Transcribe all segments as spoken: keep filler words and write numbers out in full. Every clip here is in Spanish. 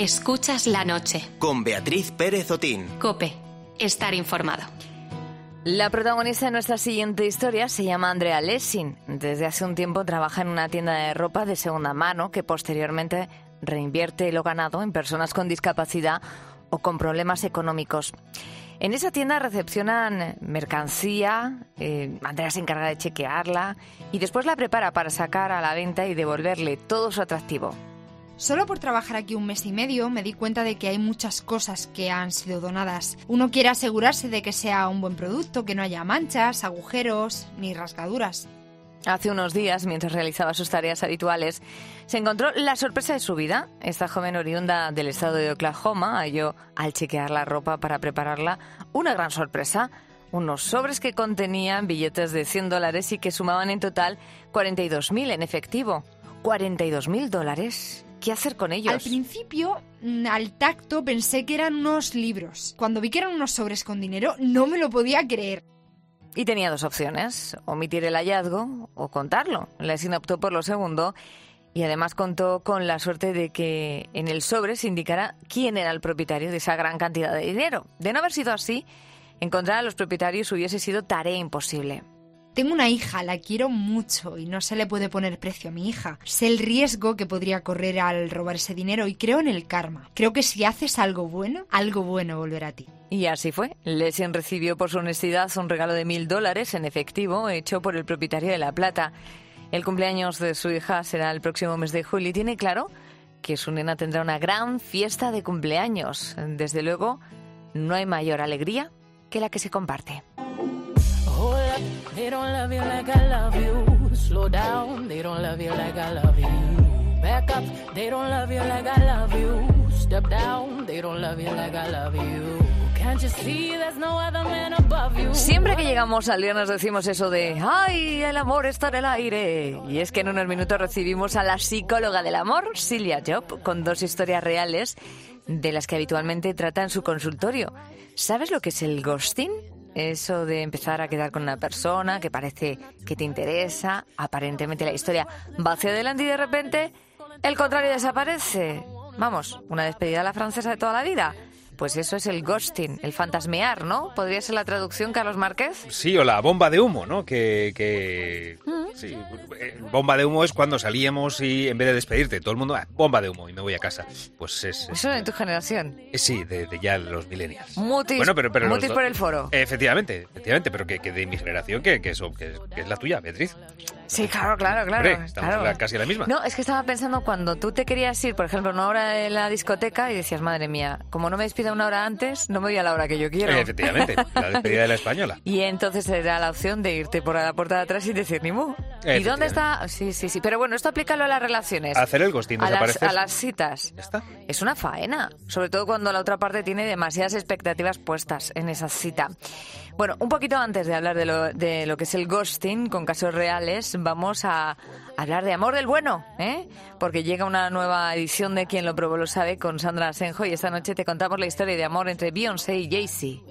Escuchas la noche. Con Beatriz Pérez Otín. COPE. Estar informado. La protagonista de nuestra siguiente historia se llama Andrea Lessing. Desde hace un tiempo trabaja en una tienda de ropa de segunda mano que posteriormente reinvierte lo ganado en personas con discapacidad o con problemas económicos. En esa tienda recepcionan mercancía, eh, Andrea se encarga de chequearla y después la prepara para sacar a la venta y devolverle todo su atractivo. Solo por trabajar aquí un mes y medio me di cuenta de que hay muchas cosas que han sido donadas. Uno quiere asegurarse de que sea un buen producto, que no haya manchas, agujeros ni rasgaduras. Hace unos días, mientras realizaba sus tareas habituales, se encontró la sorpresa de su vida. Esta joven oriunda del estado de Oklahoma halló, al chequear la ropa para prepararla, una gran sorpresa. Unos sobres que contenían billetes de cien dólares y que sumaban en total cuarenta y dos mil en efectivo. ¿cuarenta y dos mil dólares? ¿Qué hacer con ellos? Al principio, al tacto, pensé que eran unos libros. Cuando vi que eran unos sobres con dinero, no me lo podía creer. Y tenía dos opciones, omitir el hallazgo o contarlo. Lessing optó por lo segundo y además contó con la suerte de que en el sobre se indicara quién era el propietario de esa gran cantidad de dinero. De no haber sido así, encontrar a los propietarios hubiese sido tarea imposible. Tengo una hija, la quiero mucho y no se le puede poner precio a mi hija. Sé el riesgo que podría correr al robar ese dinero y creo en el karma. Creo que si haces algo bueno, algo bueno volverá a ti. Y así fue. Lessing recibió por su honestidad un regalo de mil dólares en efectivo hecho por el propietario de La Plata. El cumpleaños de su hija será el próximo mes de julio y tiene claro que su nena tendrá una gran fiesta de cumpleaños. Desde luego, no hay mayor alegría que la que se comparte. They don't love you like I love you. Slow down, they don't love you like I love you. Back up, they don't love you like I love you. Step down, they don't love you like I love you. Can't you see there's no other man above you? Siempre que llegamos al día nos decimos eso de ¡ay, el amor está en el aire! Y es que en unos minutos recibimos a la psicóloga del amor, Silvia Job, con dos historias reales de las que habitualmente trata en su consultorio. ¿Sabes lo que es el ghosting? Eso de empezar a quedar con una persona que parece que te interesa, aparentemente la historia va hacia adelante y de repente el contrario desaparece. Vamos, una despedida a la francesa de toda la vida. Pues eso es el ghosting, el fantasmear, ¿no? ¿Podría ser la traducción, Carlos Márquez? Sí, o la bomba de humo, ¿no? Que, que... ¿Mm? Sí, bomba de humo es cuando salíamos y en vez de despedirte, todo el mundo, ah, bomba de humo y me voy a casa. Pues es... ¿Eso de tu generación? Sí, de, de ya los millennials. Mutis, bueno, pero, pero mutis los, por el foro. Efectivamente, efectivamente, pero que, que de mi generación, que, que, eso, que, que es la tuya, Beatriz. Sí, claro, claro, claro. Hombre, estamos claro. La, casi la misma. No, es que estaba pensando cuando tú te querías ir, por ejemplo, una hora de la discoteca y decías, madre mía, como no me despida una hora antes, no me voy a la hora que yo quiero. Eh, efectivamente, la despedida de la española. Y entonces era la opción de irte por la puerta de atrás y decir ni mu. ¿Y dónde está? Sí, sí, sí. Pero bueno, esto aplícalo a las relaciones. Hacer el ghosting, a desaparecer. las, a las citas. ¿Ya está? Es una faena. Sobre todo cuando la otra parte tiene demasiadas expectativas puestas en esa cita. Bueno, un poquito antes de hablar de lo, de lo que es el ghosting con casos reales, vamos a hablar de amor del bueno, ¿eh? Porque llega una nueva edición de Quien lo probó lo sabe con Sandra Asenjo y esta noche te contamos la historia de amor entre Beyoncé y Jay-Z.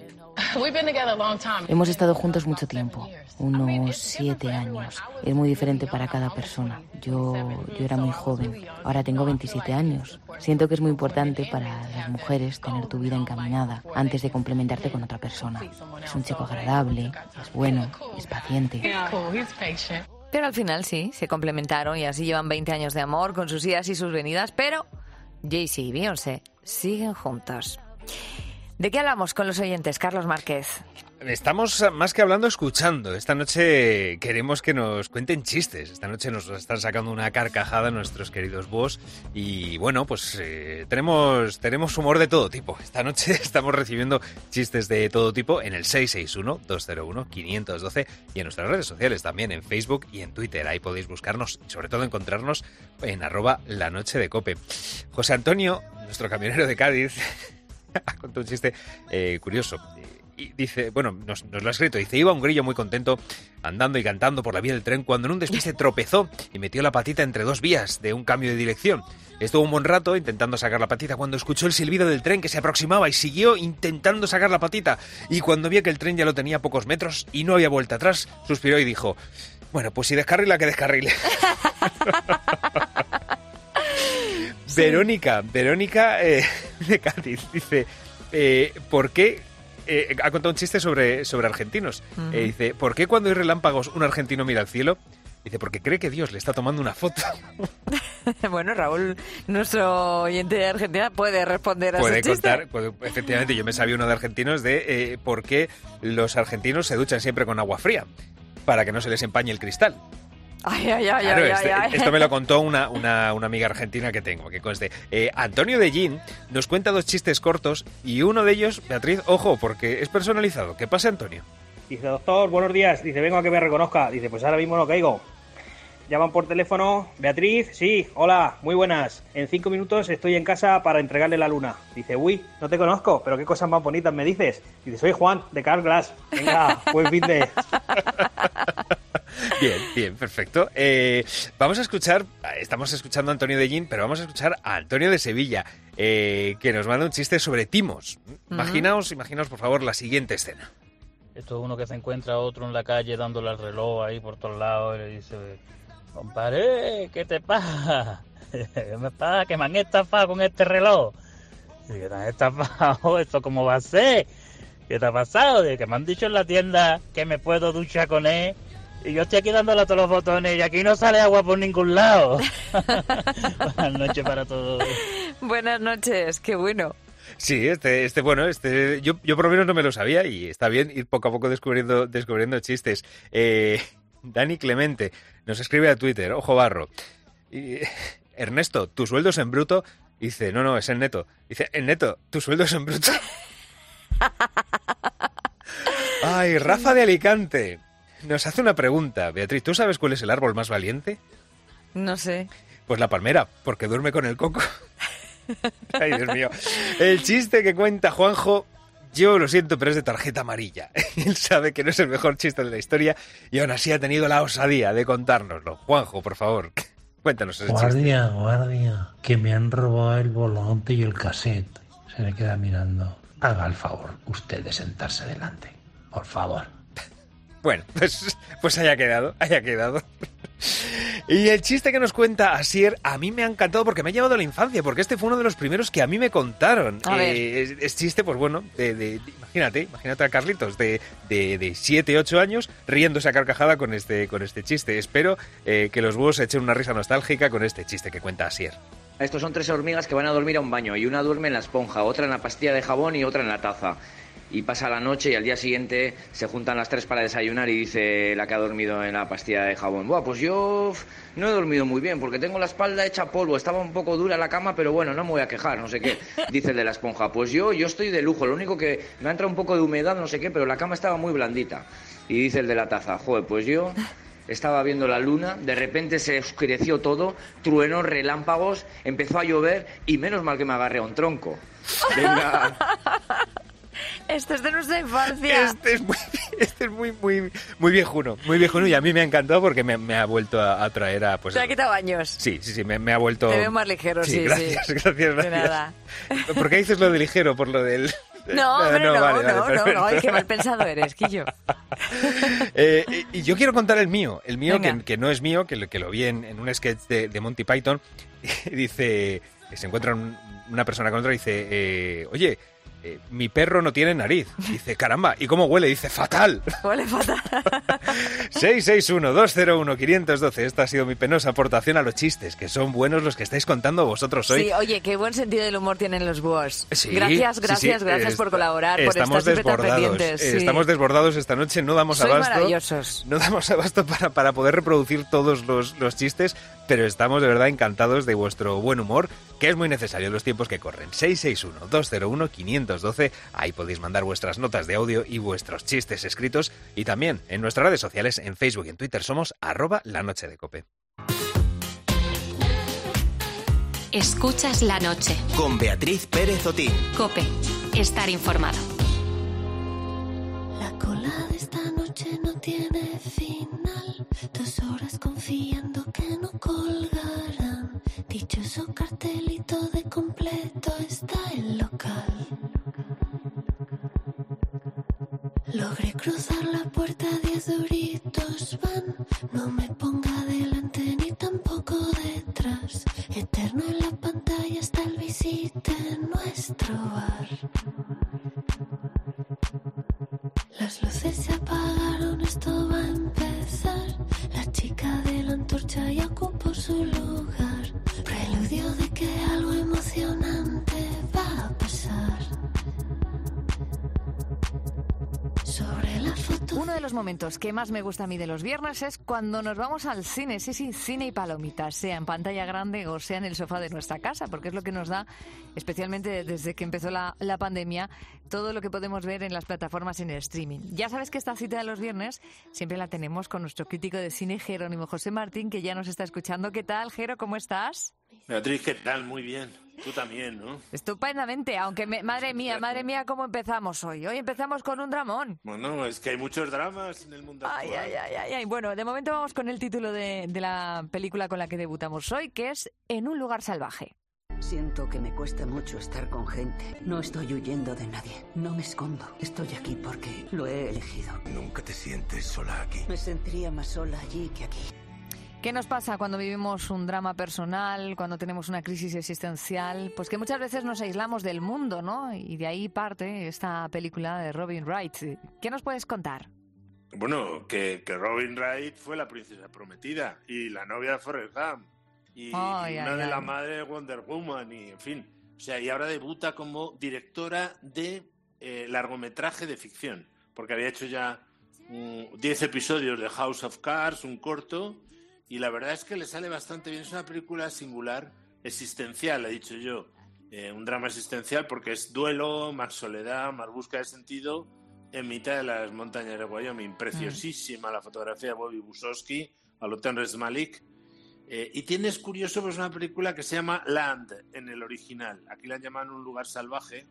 Hemos estado juntos mucho tiempo, unos siete años. Es muy diferente para cada persona. Yo, yo era muy joven, ahora tengo veintisiete años. Siento que es muy importante para las mujeres tener tu vida encaminada antes de complementarte con otra persona. Es un chico agradable, es bueno, es paciente. Pero al final sí, se complementaron y así llevan veinte años de amor con sus idas y sus venidas, pero Jay-Z y Beyoncé siguen juntos. ¿De qué hablamos con los oyentes, Carlos Márquez? Estamos más que hablando, escuchando. Esta noche queremos que nos cuenten chistes. Esta noche nos están sacando una carcajada nuestros queridos boss. Y bueno, pues eh, tenemos, tenemos humor de todo tipo. Esta noche estamos recibiendo chistes de todo tipo en el seis seis uno, dos cero uno, cinco uno dos y en nuestras redes sociales también, en Facebook y en Twitter. Ahí podéis buscarnos y sobre todo encontrarnos en arroba la noche de Cope. José Antonio, nuestro camionero de Cádiz, ha contado un chiste eh, curioso. Y dice, bueno, nos, nos lo ha escrito, dice, iba un grillo muy contento andando y cantando por la vía del tren cuando en un despiste tropezó y metió la patita entre dos vías de un cambio de dirección. Estuvo un buen rato intentando sacar la patita cuando escuchó el silbido del tren que se aproximaba y siguió intentando sacar la patita. Y cuando vio que el tren ya lo tenía a pocos metros y no había vuelta atrás, suspiró y dijo, bueno, pues si descarrila, que descarrile. Verónica, Verónica eh, de Cádiz dice, eh, ¿por qué? Eh, ha contado un chiste sobre, sobre argentinos. Uh-huh. Eh, dice, ¿por qué cuando hay relámpagos un argentino mira al cielo? Dice, porque cree que Dios le está tomando una foto. Bueno, Raúl, nuestro oyente de Argentina, puede responder a puede ese chiste. Contar, puede, efectivamente, yo me sabía uno de argentinos de eh, por qué los argentinos se duchan siempre con agua fría, para que no se les empañe el cristal. Ay, ay, ay, claro, ay, este, ay, ay. Esto me lo contó una, una, una amiga argentina que tengo, que conste. Eh, Antonio de Gin nos cuenta dos chistes cortos y uno de ellos, Beatriz, ojo, porque es personalizado. ¿Qué pasa, Antonio? Dice, doctor, buenos días. Dice, vengo a que me reconozca. Dice, pues ahora mismo no caigo. Llaman por teléfono. Beatriz, sí, hola, muy buenas. En cinco minutos estoy en casa para entregarle la luna. Dice, uy, no te conozco, pero qué cosas más bonitas me dices. Dice, soy Juan, de Carglass. Venga, buen fin de... Bien, bien, perfecto. Eh, vamos a escuchar, estamos escuchando a Antonio de Gin, pero vamos a escuchar a Antonio de Sevilla, eh, que nos manda un chiste sobre timos. Uh-huh. Imaginaos, imaginaos, por favor, la siguiente escena. Esto es uno que se encuentra a otro en la calle dándole al reloj ahí por todos lados y le dice, compadre, ¿qué te pasa? ¿Qué me pasa? Que me han estafado con este reloj. Y que te han estafado, ¿esto cómo va a ser? ¿Qué te ha pasado? De que me han dicho en la tienda que me puedo duchar con él. Y yo estoy aquí dándole a todos los botones y aquí no sale agua por ningún lado. Buenas noches para todos. Buenas noches, qué bueno. Sí, este, este bueno, este, yo, yo por lo menos no me lo sabía y está bien ir poco a poco descubriendo, descubriendo chistes. Eh, Dani Clemente nos escribe a Twitter, ojo barro. Y, Ernesto, ¿tu sueldo es en bruto? Dice, no, no, es en neto. Dice, en neto, ¿tu sueldo es en bruto? Ay, Rafa de Alicante nos hace una pregunta. Beatriz, ¿tú sabes cuál es el árbol más valiente? No sé. Pues la palmera, porque duerme con el coco. Ay, Dios mío. El chiste que cuenta Juanjo, yo lo siento, pero es de tarjeta amarilla. Él sabe que no es el mejor chiste de la historia y aún así ha tenido la osadía de contárnoslo. Juanjo, por favor, cuéntanos ese guardia, chiste. Guardia, guardia, que me han robado el volante y el cassette. Se le queda mirando. Haga el favor, usted de sentarse delante, por favor. Bueno, pues, pues haya quedado, haya quedado. Y el chiste que nos cuenta Asier a mí me ha encantado porque me ha llevado a la infancia, porque este fue uno de los primeros que a mí me contaron. Eh, es, es chiste, pues bueno, de, de, de, imagínate, imagínate a Carlitos de, de, de siete, ocho años riéndose a carcajada con este, con este chiste. Espero eh, que los búhos echen una risa nostálgica con este chiste que cuenta Asier. Estos son tres hormigas que van a dormir a un baño y una duerme en la esponja, otra en la pastilla de jabón y otra en la taza. Y pasa la noche y al día siguiente se juntan las tres para desayunar y dice la que ha dormido en la pastilla de jabón, buah, pues yo no he dormido muy bien porque tengo la espalda hecha polvo, estaba un poco dura la cama, pero bueno, no me voy a quejar, no sé qué. Dice el de la esponja, pues yo, yo estoy de lujo, lo único que me ha entrado un poco de humedad, no sé qué, pero la cama estaba muy blandita. Y dice el de la taza, joder, pues yo estaba viendo la luna, de repente se oscureció todo, truenos, relámpagos, empezó a llover y menos mal que me agarré a un tronco. Venga... Este es de nuestra infancia. Este es muy, este es muy, muy, muy viejuno, muy viejuno y a mí me ha encantado porque me, me ha vuelto a, a traer a... Pues, ¿te ha quitado años? Sí, sí, sí, me, me ha vuelto... Te veo más ligero, sí, sí. Gracias, sí. gracias, gracias. De nada. ¿Por qué dices lo de ligero? Por lo del... No, hombre, no, no, vale, no, vale, no, pero, no, ay, qué mal pensado eres, Quillo. eh, y yo quiero contar el mío, el mío que, que no es mío, que, que lo vi en, en un sketch de, de Monty Python. Y dice, se encuentra un, una persona con otra y dice, eh, oye... Eh, mi perro no tiene nariz. Dice, caramba, ¿y cómo huele? Dice, fatal. Huele fatal. seis seis uno, dos cero uno, cinco uno dos. Esta ha sido mi penosa aportación a los chistes, que son buenos los que estáis contando vosotros hoy. Sí, oye, qué buen sentido del humor tienen los búhos. Sí, gracias, gracias, sí, sí. gracias Est- por colaborar, estamos por estar siempre tan desbordados, pendientes. Sí. Estamos desbordados esta noche, no damos Sois abasto. maravillosos. No damos abasto para, para poder reproducir todos los, los chistes, pero estamos de verdad encantados de vuestro buen humor, que es muy necesario en los tiempos que corren. seis seis uno, dos cero uno, cinco uno dos. Ahí podéis mandar vuestras notas de audio y vuestros chistes escritos. Y también en nuestras redes sociales, en Facebook y en Twitter, somos arroba la noche de Cope. Escuchas la noche. Con Beatriz Pérez Otín. Cope. Estar informado. La cola de esta noche no tiene final. Dos horas confiando que no colgarán. Dichoso cartelito de completo está el local. Logré cruzar la puerta, diez duritos van. No me ponga delante ni tampoco detrás. Eterno en la pantalla escucha y ocupo su lugar. Preludio de que algo emocionante va a pasar. Sobre la foto. Uno de los momentos que más me gusta a mí de los viernes es cuando nos vamos al cine, sí, sí, cine y palomitas, sea en pantalla grande o sea en el sofá de nuestra casa, porque es lo que nos da, especialmente desde que empezó la, la pandemia, todo lo que podemos ver en las plataformas en el streaming. Ya sabes que esta cita de los viernes siempre la tenemos con nuestro crítico de cine, Jerónimo José Martín, que ya nos está escuchando. ¿Qué tal, Jero? ¿Cómo estás? Beatriz, ¿qué tal? Muy bien. Tú también, ¿no? Estupendamente, aunque me, madre mía, madre mía, ¿cómo empezamos hoy? Hoy empezamos con un dramón. Bueno, es que hay muchos dramas en el mundo ay, actual. Ay, ay, ay, ay. Bueno, de momento vamos con el título de, de la película con la que debutamos hoy, que es En un lugar salvaje. Siento que me cuesta mucho estar con gente. No estoy huyendo de nadie. No me escondo. Estoy aquí porque lo he elegido. Nunca te sientes sola aquí. Me sentiría más sola allí que aquí. ¿Qué nos pasa cuando vivimos un drama personal, cuando tenemos una crisis existencial? Pues que muchas veces nos aislamos del mundo, ¿no? Y de ahí parte esta película de Robin Wright. ¿Qué nos puedes contar? Bueno, que, que Robin Wright fue la princesa prometida y la novia de Forrest Gump y, ay, y una ay, de ay. la madre de Wonder Woman y, en fin. O sea, y ahora debuta como directora de eh, largometraje de ficción, porque había hecho ya diez episodios de House of Cards, un corto. Y la verdad es que le sale bastante bien. Es una película singular, existencial, he dicho yo. Eh, un drama existencial porque es duelo, más soledad, más búsqueda de sentido en mitad de las montañas de Wyoming. Preciosísima la fotografía de Bobby Busowski, a lo Terrence Malick. Eh, y tiene, es curioso, pues una película que se llama Land en el original. Aquí la llaman Un lugar salvaje.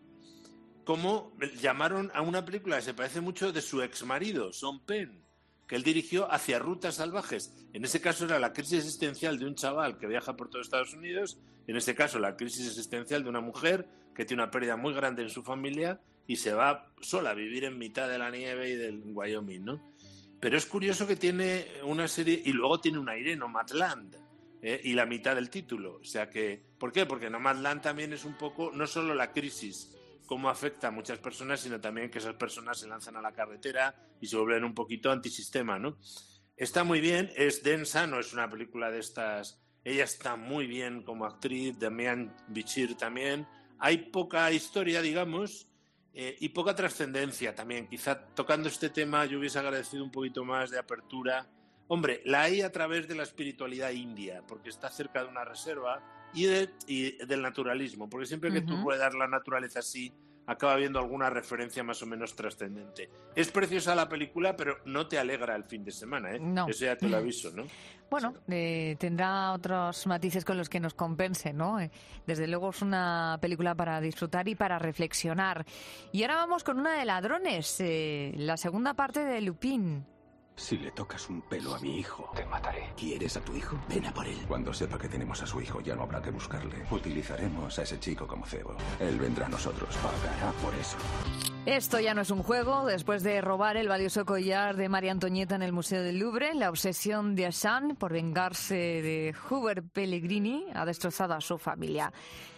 Como llamaron a una película que se parece mucho de su exmarido, Sean Penn, que él dirigió Hacia rutas salvajes. En ese caso era la crisis existencial de un chaval que viaja por todo Estados Unidos, en este caso la crisis existencial de una mujer que tiene una pérdida muy grande en su familia y se va sola a vivir en mitad de la nieve y del Wyoming, ¿no? Pero es curioso que tiene una serie, y luego tiene un aire Nomadland, ¿eh? Y la mitad del título. O sea que, ¿por qué? Porque Nomadland también es un poco, no solo la crisis, cómo afecta a muchas personas, sino también que esas personas se lanzan a la carretera y se vuelven un poquito antisistema, ¿no? Está muy bien, es densa, no es una película de estas. Ella está muy bien como actriz, Damian Bichir también. Hay poca historia, digamos, eh, y poca trascendencia también. Quizá tocando este tema yo hubiese agradecido un poquito más de apertura. Hombre, la hay a través de la espiritualidad india, porque está cerca de una reserva, y, de, y del naturalismo, porque siempre que uh-huh. tú ruedas la naturaleza así, acaba habiendo alguna referencia más o menos trascendente. Es preciosa la película, pero no te alegra el fin de semana, ¿eh? No. Eso ya te lo aviso, ¿no? Bueno, eh, tendrá otros matices con los que nos compense, ¿no? Eh, desde luego es una película para disfrutar y para reflexionar. Y ahora vamos con una de ladrones, eh, la segunda parte de Lupin. Si le tocas un pelo a mi hijo, te mataré. ¿Quieres a tu hijo? Ven a por él. Cuando sepa que tenemos a su hijo, ya no habrá que buscarle. Utilizaremos a ese chico como cebo. Él vendrá a nosotros. Pagará por eso. Esto ya no es un juego. Después de robar el valioso collar de María Antonieta en el Museo del Louvre, la obsesión de Assange por vengarse de Hubert Pellegrini ha destrozado a su familia.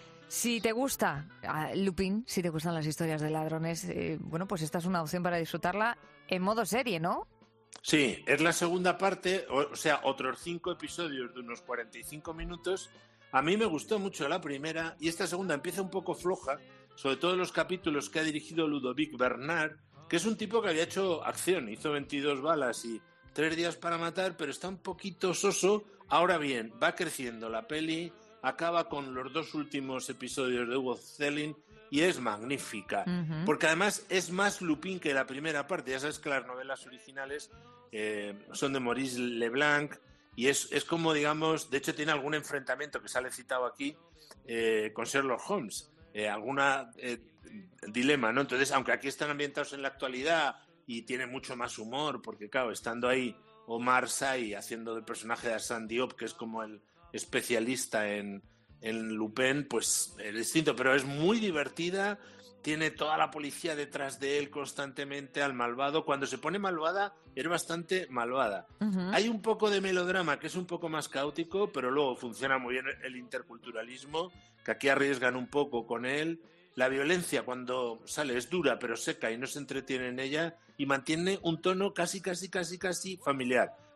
Si te gusta uh, Lupin, si te gustan las historias de ladrones, eh, bueno, pues esta es una opción para disfrutarla en modo serie, ¿no? Sí, es la segunda parte, o sea, otros cinco episodios de unos cuarenta y cinco minutos. A mí me gustó mucho la primera y esta segunda empieza un poco floja, sobre todo los capítulos que ha dirigido Ludovic Bernard, que es un tipo que había hecho acción, hizo veintidós balas y tres días para matar, pero está un poquito soso. Ahora bien, va creciendo la peli, acaba con los dos últimos episodios de Hugo Zelling y es magnífica, uh-huh. porque además es más Lupin que la primera parte. Ya sabes que las novelas originales eh, son de Maurice Leblanc y es, es como, digamos, de hecho tiene algún enfrentamiento que sale citado aquí eh, con Sherlock Holmes, eh, alguna eh, dilema, ¿no? Entonces, aunque aquí están ambientados en la actualidad y tiene mucho más humor, porque claro, estando ahí Omar Sy haciendo del personaje de Arsène Diop, que es como el especialista en en Lupin, pues es distinto, pero es muy divertida, tiene toda la policía detrás de él constantemente, al malvado. Cuando se pone malvada, es bastante malvada. Uh-huh. Hay un poco de melodrama que es un poco más caótico, pero luego funciona muy bien el interculturalismo, que aquí arriesgan un poco con él. La violencia cuando sale es dura, pero seca y no se entretiene en ella, y mantiene un tono casi, casi, casi, casi familiar.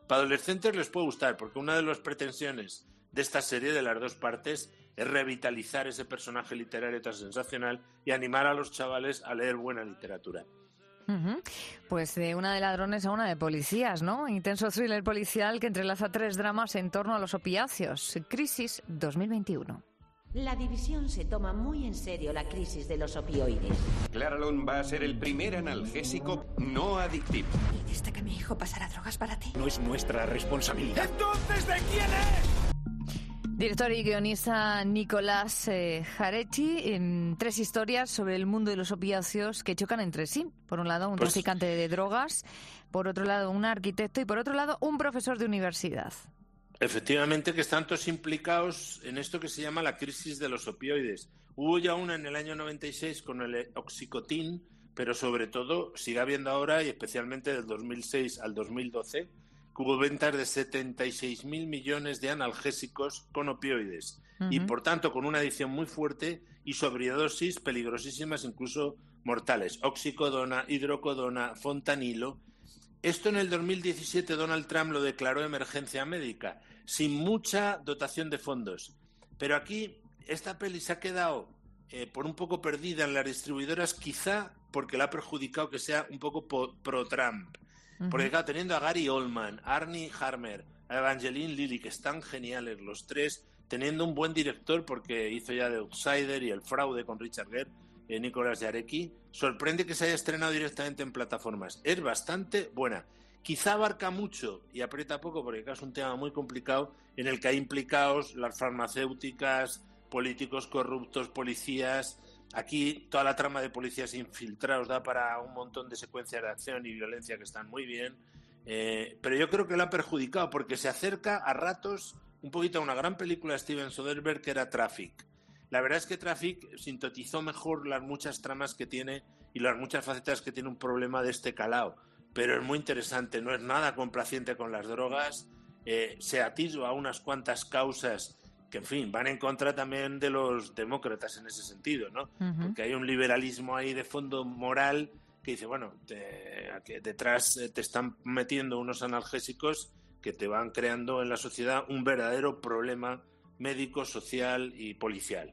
Para adolescentes les puede gustar, porque una de las pretensiones de esta serie, de las dos partes, es revitalizar ese personaje literario tan sensacional y animar a los chavales a leer buena literatura. Uh-huh. Pues de una de ladrones a una de policías, ¿no? Intenso thriller policial que entrelaza tres dramas en torno a los opiáceos. Crisis dos mil veintiuno. La división se toma muy en serio la crisis de los opioides. Claralon va a ser el primer analgésico no adictivo. ¿Dijiste que mi hijo pasará drogas para ti? No es nuestra responsabilidad. ¿Entonces de quién es? Director y guionista Nicolás eh, Jarecki, en tres historias sobre el mundo de los opiáceos que chocan entre sí. Por un lado, un pues... traficante de drogas, por otro lado, un arquitecto y por otro lado, un profesor de universidad. Efectivamente, que están todos implicados en esto que se llama la crisis de los opioides. Hubo ya una en el año noventa y seis con el Oxycontin, pero sobre todo sigue habiendo ahora, y especialmente del dos mil seis al dos mil doce, que hubo ventas de setenta y seis mil millones de analgésicos con opioides. Uh-huh. Y por tanto con una adicción muy fuerte y sobredosis peligrosísimas, incluso mortales. Oxicodona, hidrocodona, fontanilo. Esto en el dos mil diecisiete Donald Trump lo declaró emergencia médica, sin mucha dotación de fondos. Pero aquí esta peli se ha quedado eh, por un poco perdida en las distribuidoras, quizá porque la ha perjudicado que sea un poco pro-Trump. Uh-huh. Porque claro, teniendo a Gary Oldman, Armie Hammer, a Evangeline Lilly, que están geniales los tres, teniendo un buen director porque hizo ya The Outsider y El Fraude con Richard Gere, eh, Nicolás Jarecki, sorprende que se haya estrenado directamente en plataformas. Es bastante buena. Quizá abarca mucho y aprieta poco porque es un tema muy complicado en el que hay implicados las farmacéuticas, políticos corruptos, policías. Aquí toda la trama de policías infiltrados da para un montón de secuencias de acción y violencia que están muy bien, eh, pero yo creo que lo ha perjudicado porque se acerca a ratos un poquito a una gran película de Steven Soderbergh que era Traffic. La verdad es que Traffic sintetizó mejor las muchas tramas que tiene y las muchas facetas que tiene un problema de este calado, pero es muy interesante, no es nada complaciente con las drogas, eh, se atisba a unas cuantas causas que, en fin, van en contra también de los demócratas en ese sentido, ¿no? Uh-huh. Porque hay un liberalismo ahí de fondo moral que dice, bueno, te, que detrás te están metiendo unos analgésicos que te van creando en la sociedad un verdadero problema médico, social y policial.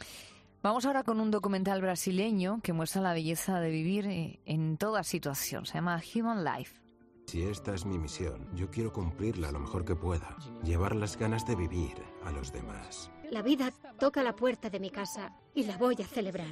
Vamos ahora con un documental brasileño que muestra la belleza de vivir en toda situación. Se llama Human Life. Si esta es mi misión, yo quiero cumplirla lo mejor que pueda. Llevar las ganas de vivir a los demás. La vida toca la puerta de mi casa y la voy a celebrar.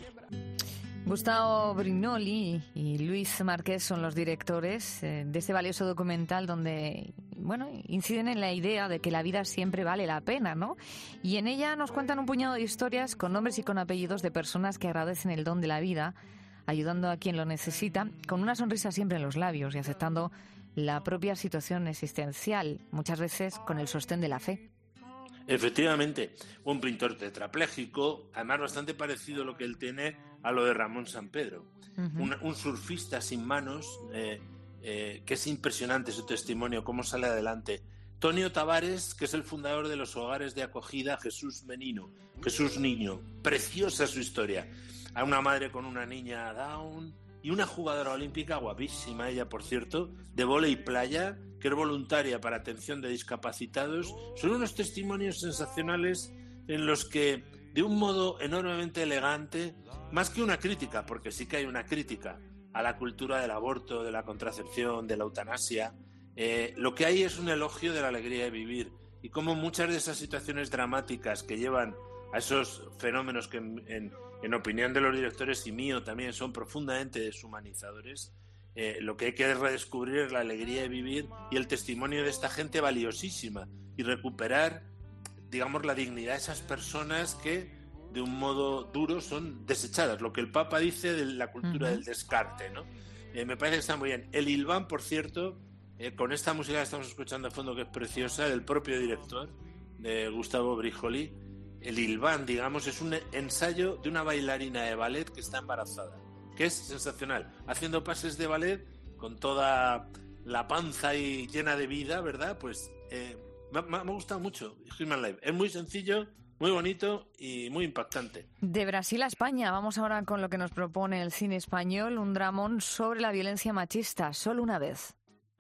Gustavo Brignoli y Luis Márquez son los directores eh, de este valioso documental donde, bueno, inciden en la idea de que la vida siempre vale la pena, ¿no? Y en ella nos cuentan un puñado de historias con nombres y con apellidos de personas que agradecen el don de la vida, ayudando a quien lo necesita, con una sonrisa siempre en los labios y aceptando la propia situación existencial, muchas veces con el sostén de la fe. Efectivamente, un pintor tetrapléjico, además bastante parecido a lo que él tiene a lo de Ramón Sampedro. Uh-huh. Un, un surfista sin manos, eh, eh, que es impresionante su testimonio, cómo sale adelante. Tonio Tavares, que es el fundador de los hogares de acogida Jesús Menino, Jesús Niño. Preciosa su historia. A una madre con una niña Down y una jugadora olímpica, guapísima ella, por cierto, de vóley playa, que es voluntaria para atención de discapacitados. Son unos testimonios sensacionales en los que, de un modo enormemente elegante, más que una crítica, porque sí que hay una crítica a la cultura del aborto, de la contracepción, de la eutanasia, eh, lo que hay es un elogio de la alegría de vivir y cómo muchas de esas situaciones dramáticas que llevan a esos fenómenos que en, en, en opinión de los directores y mío también son profundamente deshumanizadores. Eh, lo que hay que redescubrir es la alegría de vivir y el testimonio de esta gente valiosísima y recuperar, digamos, la dignidad de esas personas que de un modo duro son desechadas, lo que el Papa dice de la cultura uh-huh. del descarte, ¿no? Eh, me parece que está muy bien. El Ilván, por cierto, eh, con esta música que estamos escuchando de fondo, que es preciosa, del propio director, de Gustavo Brignoli, el Ilván, digamos, es un ensayo de una bailarina de ballet que está embarazada, que es sensacional, haciendo pases de ballet con toda la panza ahí llena de vida, ¿verdad? Pues eh, me, me ha gustado mucho Human Life. Es muy sencillo, muy bonito y muy impactante. De Brasil a España, vamos ahora con lo que nos propone el cine español, un dramón sobre la violencia machista, Solo una vez.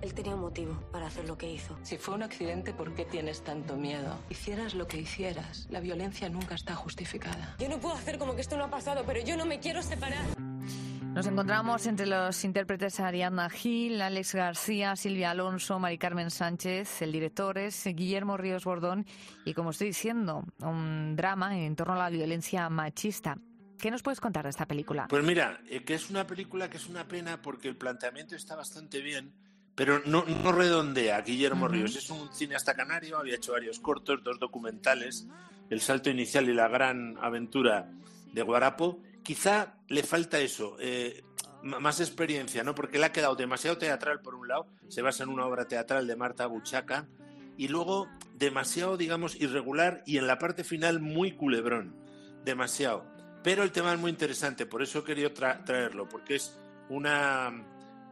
Él tenía un motivo para hacer lo que hizo. Si fue un accidente, ¿por qué tienes tanto miedo? Hicieras lo que hicieras, la violencia nunca está justificada. Yo no puedo hacer como que esto no ha pasado, pero yo no me quiero separar. Nos encontramos entre los intérpretes Ariadna Gil, Alex García, Silvia Alonso, Mari Carmen Sánchez. El director es Guillermo Ríos Bordón y, como estoy diciendo, un drama en torno a la violencia machista. ¿Qué nos puedes contar de esta película? Pues mira, eh, que es una película que es una pena porque el planteamiento está bastante bien, pero no, no redondea. Guillermo uh-huh. Ríos es un cineasta canario, había hecho varios cortos, dos documentales, El salto inicial y La gran aventura de Guarapo. Quizá le falta eso, eh, más experiencia, ¿no? Porque le ha quedado demasiado teatral por un lado, se basa en una obra teatral de Marta Buchaca, y luego demasiado, digamos, irregular y en la parte final muy culebrón, demasiado. Pero el tema es muy interesante, por eso he querido tra- traerlo, porque es una,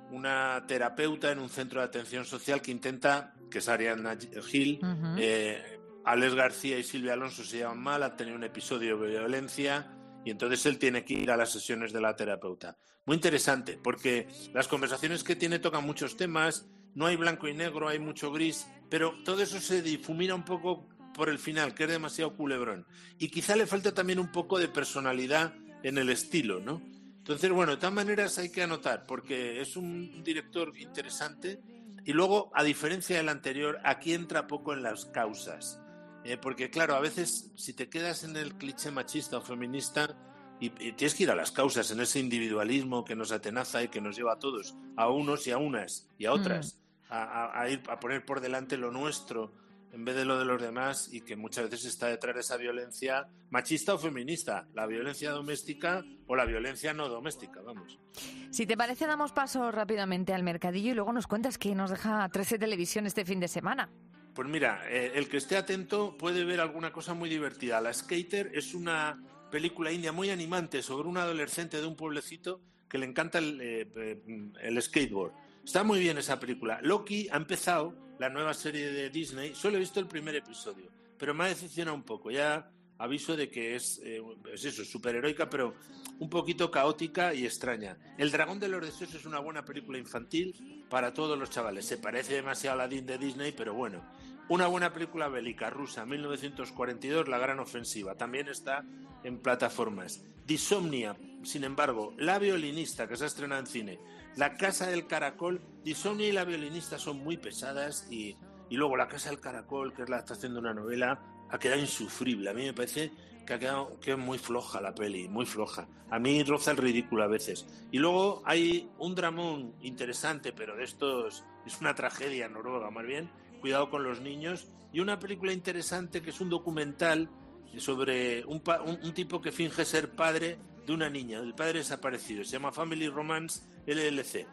una terapeuta en un centro de atención social que intenta, que es Ariadna Gil, uh-huh. eh, Alex García y Silvia Alonso se llevan mal, han tenido un episodio de violencia y entonces él tiene que ir a las sesiones de la terapeuta. Muy interesante, porque las conversaciones que tiene tocan muchos temas, no hay blanco y negro, hay mucho gris, pero todo eso se difumina un poco por el final, que es demasiado culebrón. Y quizá le falta también un poco de personalidad en el estilo, ¿no? Entonces, bueno, de todas maneras hay que anotar, porque es un director interesante y luego, a diferencia del anterior, aquí entra poco en las causas. Eh, porque claro, a veces si te quedas en el cliché machista o feminista y, y tienes que ir a las causas, en ese individualismo que nos atenaza y que nos lleva a todos, a unos y a unas y a otras, mm. a, a, a ir a poner por delante lo nuestro en vez de lo de los demás, y que muchas veces está detrás de esa violencia machista o feminista, la violencia doméstica o la violencia no doméstica, vamos. Si te parece, damos paso rápidamente al mercadillo y luego nos cuentas que nos deja trece Televisión este fin de semana. Pues mira, eh, el que esté atento puede ver alguna cosa muy divertida. La Skater es una película india muy animante sobre un adolescente de un pueblecito que le encanta el, eh, el skateboard. Está muy bien esa película. Loki ha empezado, la nueva serie de Disney, solo he visto el primer episodio, pero me ha decepcionado un poco. Ya aviso de que es, eh, es eso, superheroica, pero un poquito caótica y extraña. El dragón de los deseos es una buena película infantil para todos los chavales. Se parece demasiado a Aladdin de Disney, pero bueno. Una buena película bélica rusa, mil novecientos cuarenta y dos, La gran ofensiva. También está en plataformas. Disomnia, sin embargo, La violinista, que se ha estrenado en cine. La casa del caracol. Disomnia y La violinista son muy pesadas y, y luego La casa del caracol, que es la adaptación de una novela, ha quedado insufrible. A mí me parece que ha quedado que es muy floja la peli, muy floja. A mí roza el ridículo a veces. Y luego hay un dramón interesante, pero de estos es una tragedia noruega, más bien. Cuidado con los niños. Y una película interesante que es un documental sobre un, pa- un, un tipo que finge ser padre de una niña, del padre desaparecido. Se llama Family Romance L L C.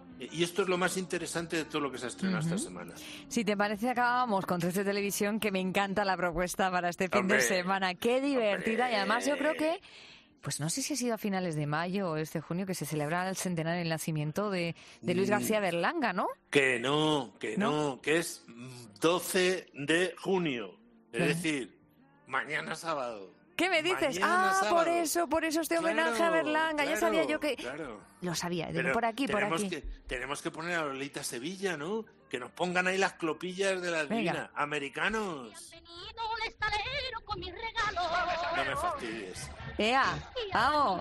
Y esto es lo más interesante de todo lo que se ha estrenado uh-huh. esta semana. Si te parece, acabamos con trece Televisión, que me encanta la propuesta para este fin ¡Hombre! de semana. Qué divertida. ¡Hombre! Y además yo creo que, pues no sé si ha sido a finales de mayo o este junio, que se celebra el centenario del nacimiento de, de Luis García Berlanga, ¿no? Que no, que no, no que es doce de junio. Es ¿Eh? decir, mañana sábado. ¿Qué me dices? Mañana, ah, sábado. por eso, por eso este homenaje claro, a Berlanga. Claro, ya sabía yo que... Claro. Lo sabía, Pero por aquí, por aquí. Que, tenemos que poner a Lolita Sevilla, ¿no? Que nos pongan ahí las clopillas de las divinas. Americanos. Un estalero con mis regalos. No me fastidies. ¡Ea! ¡Vamos!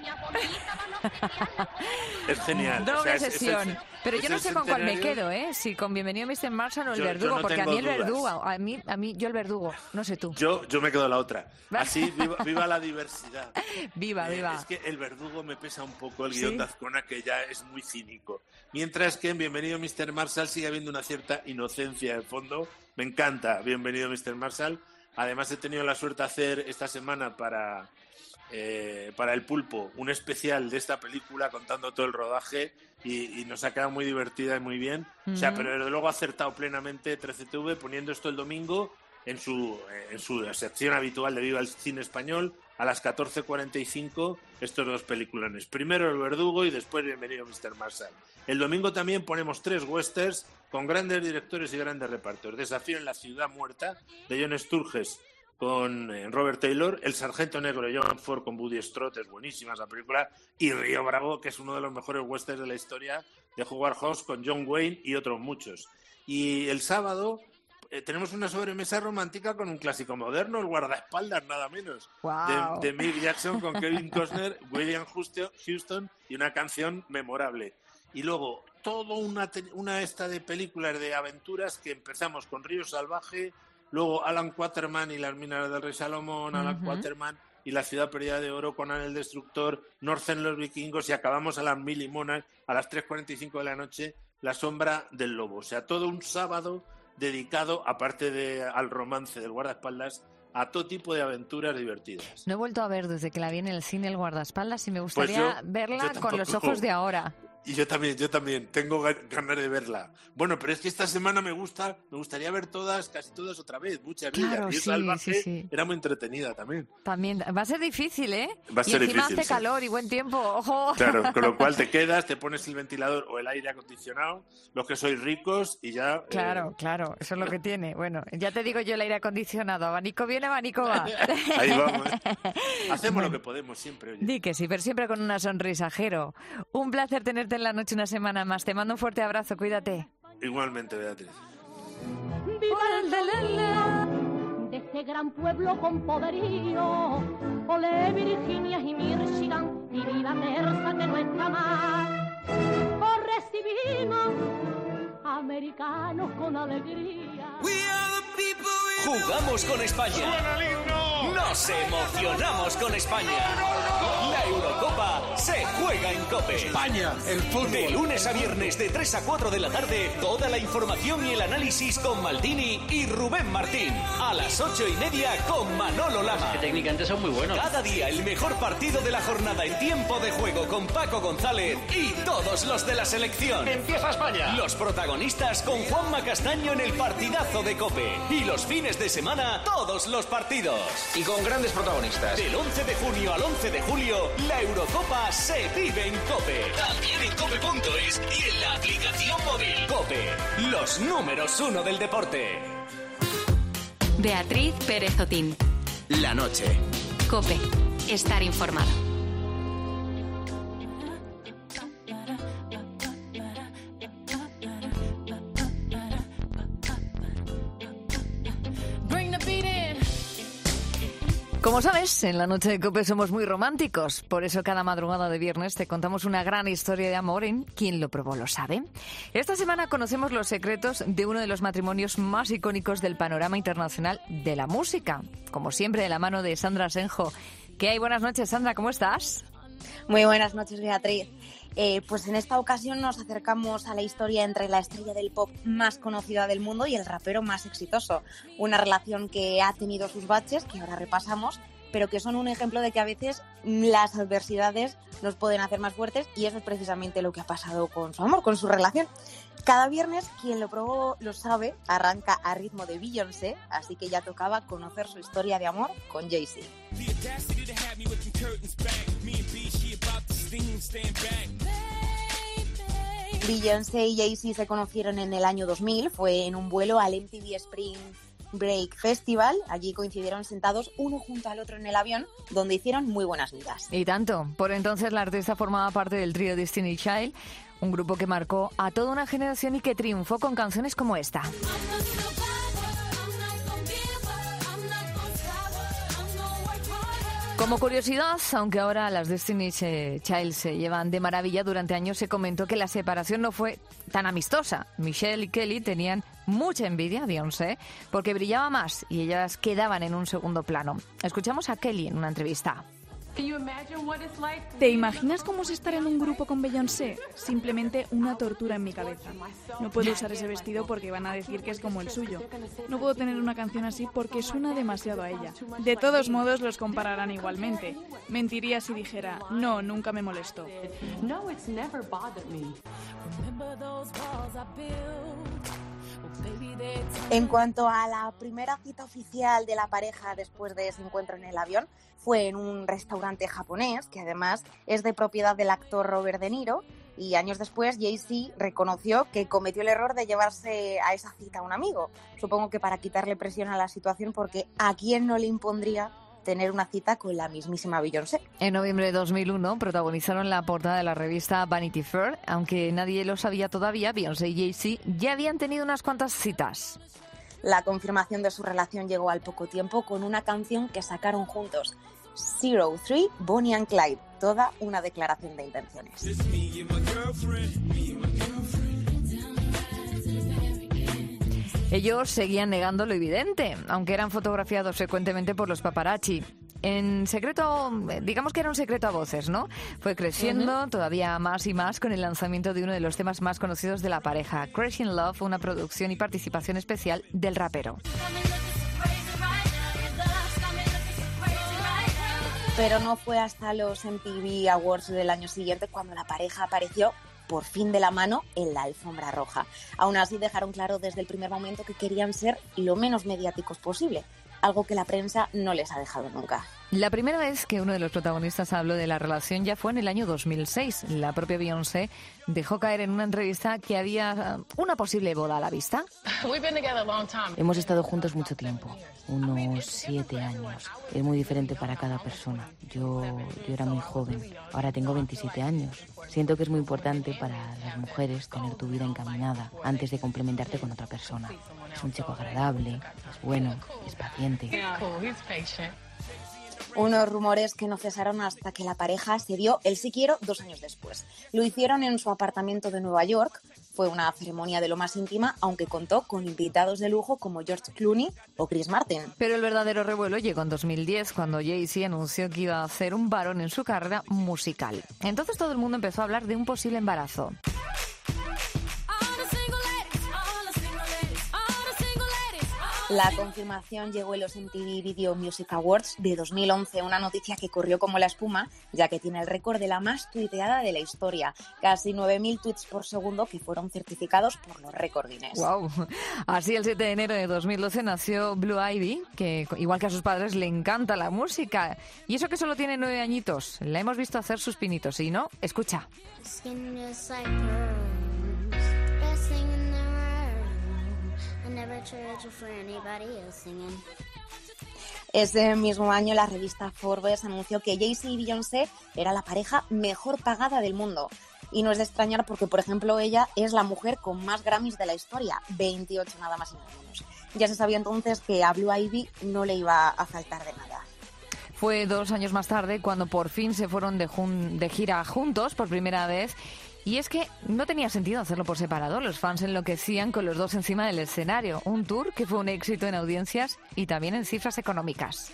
Es genial. Doble o sea, es, sesión. es el, Pero yo no sé con cuál me quedo, ¿eh? Si con Bienvenido mister Marshall o el yo, Verdugo, yo no porque a mí el dudas. Verdugo, a mí, a mí, yo el Verdugo, no sé tú. Yo, yo me quedo la otra. Así, viva, viva la diversidad. Viva, eh, viva. Es que el Verdugo me pesa un poco el guión ¿Sí? de Azcona, que ya es muy cínico. Mientras que en Bienvenido mister Marshall sigue habiendo una cierta inocencia de fondo. Me encanta Bienvenido mister Marshall. Además he tenido la suerte de hacer esta semana para... Eh, para El Pulpo un especial de esta película contando todo el rodaje y, y nos ha quedado muy divertida y muy bien. Uh-huh. O sea, pero desde luego ha acertado plenamente trece T V poniendo esto el domingo en su, en su sección habitual de Viva el Cine Español a las catorce cuarenta y cinco, estos dos peliculones. Primero El Verdugo y después Bienvenido mister Marshall. El domingo también ponemos tres westerns con grandes directores y grandes repartos. Desafío en la ciudad muerta, de John Sturges, con eh, Robert Taylor, El sargento negro John Ford con Woody Strode, es buenísima esa película, y Río Bravo, que es uno de los mejores westerns de la historia, de Howard Hawks con John Wayne y otros muchos. Y el sábado eh, tenemos una sobremesa romántica con un clásico moderno, El guardaespaldas, nada menos, wow. de, de Mick Jackson con Kevin Costner, William Houston, y una canción memorable. Y luego, toda una, una esta de películas de aventuras que empezamos con Río Salvaje, luego Alan Quaterman y las minas del rey Salomón, uh-huh. Alan Quaterman y la ciudad perdida de oro, Conan el Destructor, Northern los vikingos, y acabamos a las mil y monas, a las tres cuarenta y cinco de la noche, La sombra del lobo. O sea, todo un sábado dedicado, aparte de al romance del guardaespaldas, a todo tipo de aventuras divertidas. No he vuelto a ver desde que la vi en el cine El guardaespaldas y me gustaría pues yo, verla yo con los ojos de ahora. Y yo también, yo también, tengo ganas de verla. Bueno, pero es que esta semana me gusta, me gustaría ver todas, casi todas otra vez, muchas de claro, ellas. Y sí, Salvaje sí, sí. era muy entretenida también. También, va a ser difícil, ¿eh? Va a ser y encima difícil, hace sí. calor y buen tiempo, ojo. Claro, con lo cual te quedas, te pones el ventilador o el aire acondicionado, los que sois ricos y ya... Claro, eh... claro, eso es lo que tiene. Bueno, ya te digo yo el aire acondicionado, abanico viene, abanico va. Ahí vamos. Hacemos bueno, lo que podemos siempre, oye. Di que sí, pero siempre con una sonrisa, Jero. Un placer tenerte en la noche una semana más. Te mando un fuerte abrazo, cuídate. Igualmente, Beatriz. ¡Viva el Delele! De este gran pueblo con poderío, ole Virginia y Michigan, y viva Terza de nuestra mar. Os recibimos, americanos con alegría. Jugamos con España. Nos emocionamos con España. La Eurocopa se juega en COPE. España, el fútbol. De lunes a viernes de tres a cuatro de la tarde, toda la información y el análisis con Maldini y Rubén Martín. A las ocho y media con Manolo Lama. Que técnicamente son muy buenos. Cada día el mejor partido de la jornada en tiempo de juego con Paco González y todos los de la selección. Empieza España. Los protagonistas con Juanma Castaño en el partidazo de COPE. Y los fines de semana, todos los partidos. Y con grandes protagonistas. Del once de junio al once de julio, la Eurocopa se vive en COPE. También en cope punto es y en la aplicación móvil. COPE, los números uno del deporte. Beatriz Pérez Otín. La noche. COPE, estar informado. Como sabes, en la noche de COPE somos muy románticos. Por eso cada madrugada de viernes te contamos una gran historia de amor en Quien lo probó lo sabe. Esta semana conocemos los secretos de uno de los matrimonios más icónicos del panorama internacional de la música. Como siempre, de la mano de Sandra Senjo. ¿Qué hay? Buenas noches, Sandra, ¿cómo estás? Muy buenas noches, Beatriz. Eh, pues en esta ocasión nos acercamos a la historia entre la estrella del pop más conocida del mundo y el rapero más exitoso. Una relación que ha tenido sus baches, que ahora repasamos, pero que son un ejemplo de que a veces las adversidades nos pueden hacer más fuertes, y eso es precisamente lo que ha pasado con su amor, con su relación. Cada viernes, Quien lo probó lo sabe, arranca a ritmo de Beyoncé, así que ya tocaba conocer su historia de amor con Jay-Z. Beyoncé y Jay-Z se conocieron en el año dos mil, fue en un vuelo al M T V Spring Break Festival. Allí coincidieron sentados uno junto al otro en el avión, donde hicieron muy buenas migas. Y tanto. Por entonces la artista formaba parte del trío Destiny Child, un grupo que marcó a toda una generación y que triunfó con canciones como esta. Como curiosidad, aunque ahora las Destiny Child se llevan de maravilla, durante años se comentó que la separación no fue tan amistosa. Michelle y Kelly tenían mucha envidia a Beyoncé porque brillaba más y ellas quedaban en un segundo plano. Escuchamos a Kelly en una entrevista. ¿Te imaginas cómo es estar en un grupo con Beyoncé? Simplemente una tortura en mi cabeza. No puedo usar ese vestido porque van a decir que es como el suyo. No puedo tener una canción así porque suena demasiado a ella. De todos modos, los compararán igualmente. Mentiría si dijera, no, nunca me molestó. En cuanto a la primera cita oficial de la pareja después de ese encuentro en el avión, fue en un restaurante japonés, que además es de propiedad del actor Robert De Niro, y años después Jay-Z reconoció que cometió el error de llevarse a esa cita a un amigo. Supongo que para quitarle presión a la situación, porque ¿a quién no le impondría tener una cita con la mismísima Beyoncé? En noviembre de dos mil uno protagonizaron la portada de la revista Vanity Fair. Aunque nadie lo sabía todavía, Beyoncé y Jay-Z ya habían tenido unas cuantas citas. La confirmación de su relación llegó al poco tiempo con una canción que sacaron juntos, Zero Three, Bonnie and Clyde, toda una declaración de intenciones. Ellos seguían negando lo evidente, aunque eran fotografiados frecuentemente por los paparazzi. En secreto, digamos que era un secreto a voces, ¿no? Fue creciendo uh-huh. todavía más y más con el lanzamiento de uno de los temas más conocidos de la pareja, Crazy in Love, una producción y participación especial del rapero. Pero no fue hasta los M T V Awards del año siguiente cuando la pareja apareció por fin de la mano en la alfombra roja. Aún así dejaron claro desde el primer momento que querían ser lo menos mediáticos posible, algo que la prensa no les ha dejado nunca. La primera vez que uno de los protagonistas habló de la relación ya fue en el año dos mil seis. La propia Beyoncé dejó caer en una entrevista que había una posible boda a la vista. Hemos estado juntos mucho tiempo, unos siete años. Es muy diferente para cada persona. Yo, yo era muy joven, ahora tengo veintisiete años. Siento que es muy importante para las mujeres tener tu vida encaminada antes de complementarte con otra persona. Es un chico agradable, es bueno, es paciente. Unos rumores que no cesaron hasta que la pareja se dio el sí quiero dos años después. Lo hicieron en su apartamento de Nueva York. Fue una ceremonia de lo más íntima, aunque contó con invitados de lujo como George Clooney o Chris Martin. Pero el verdadero revuelo llegó en dos mil diez, cuando Jay-Z anunció que iba a hacer un varón en su carrera musical. Entonces todo el mundo empezó a hablar de un posible embarazo. La confirmación llegó en los M T V Video Music Awards de dos mil once, una noticia que corrió como la espuma, ya que tiene el récord de la más tuiteada de la historia, casi nueve mil tweets por segundo que fueron certificados por los récord Guinness. Wow. Así, el siete de enero de dos mil doce nació Blue Ivy, que igual que a sus padres le encanta la música. Y eso que solo tiene nueve añitos. La hemos visto hacer sus pinitos, ¿sí, no? Escucha. Ese mismo año la revista Forbes anunció que Jay-Z y Beyoncé era la pareja mejor pagada del mundo. Y no es de extrañar porque, por ejemplo, ella es la mujer con más Grammys de la historia, veintiocho nada más y nada menos. Ya se sabía entonces que a Blue Ivy no le iba a faltar de nada. Fue dos años más tarde cuando por fin se fueron de, jun- de gira juntos por primera vez. Y es que no tenía sentido hacerlo por separado. Los fans enloquecían con los dos encima del escenario. Un tour que fue un éxito en audiencias y también en cifras económicas.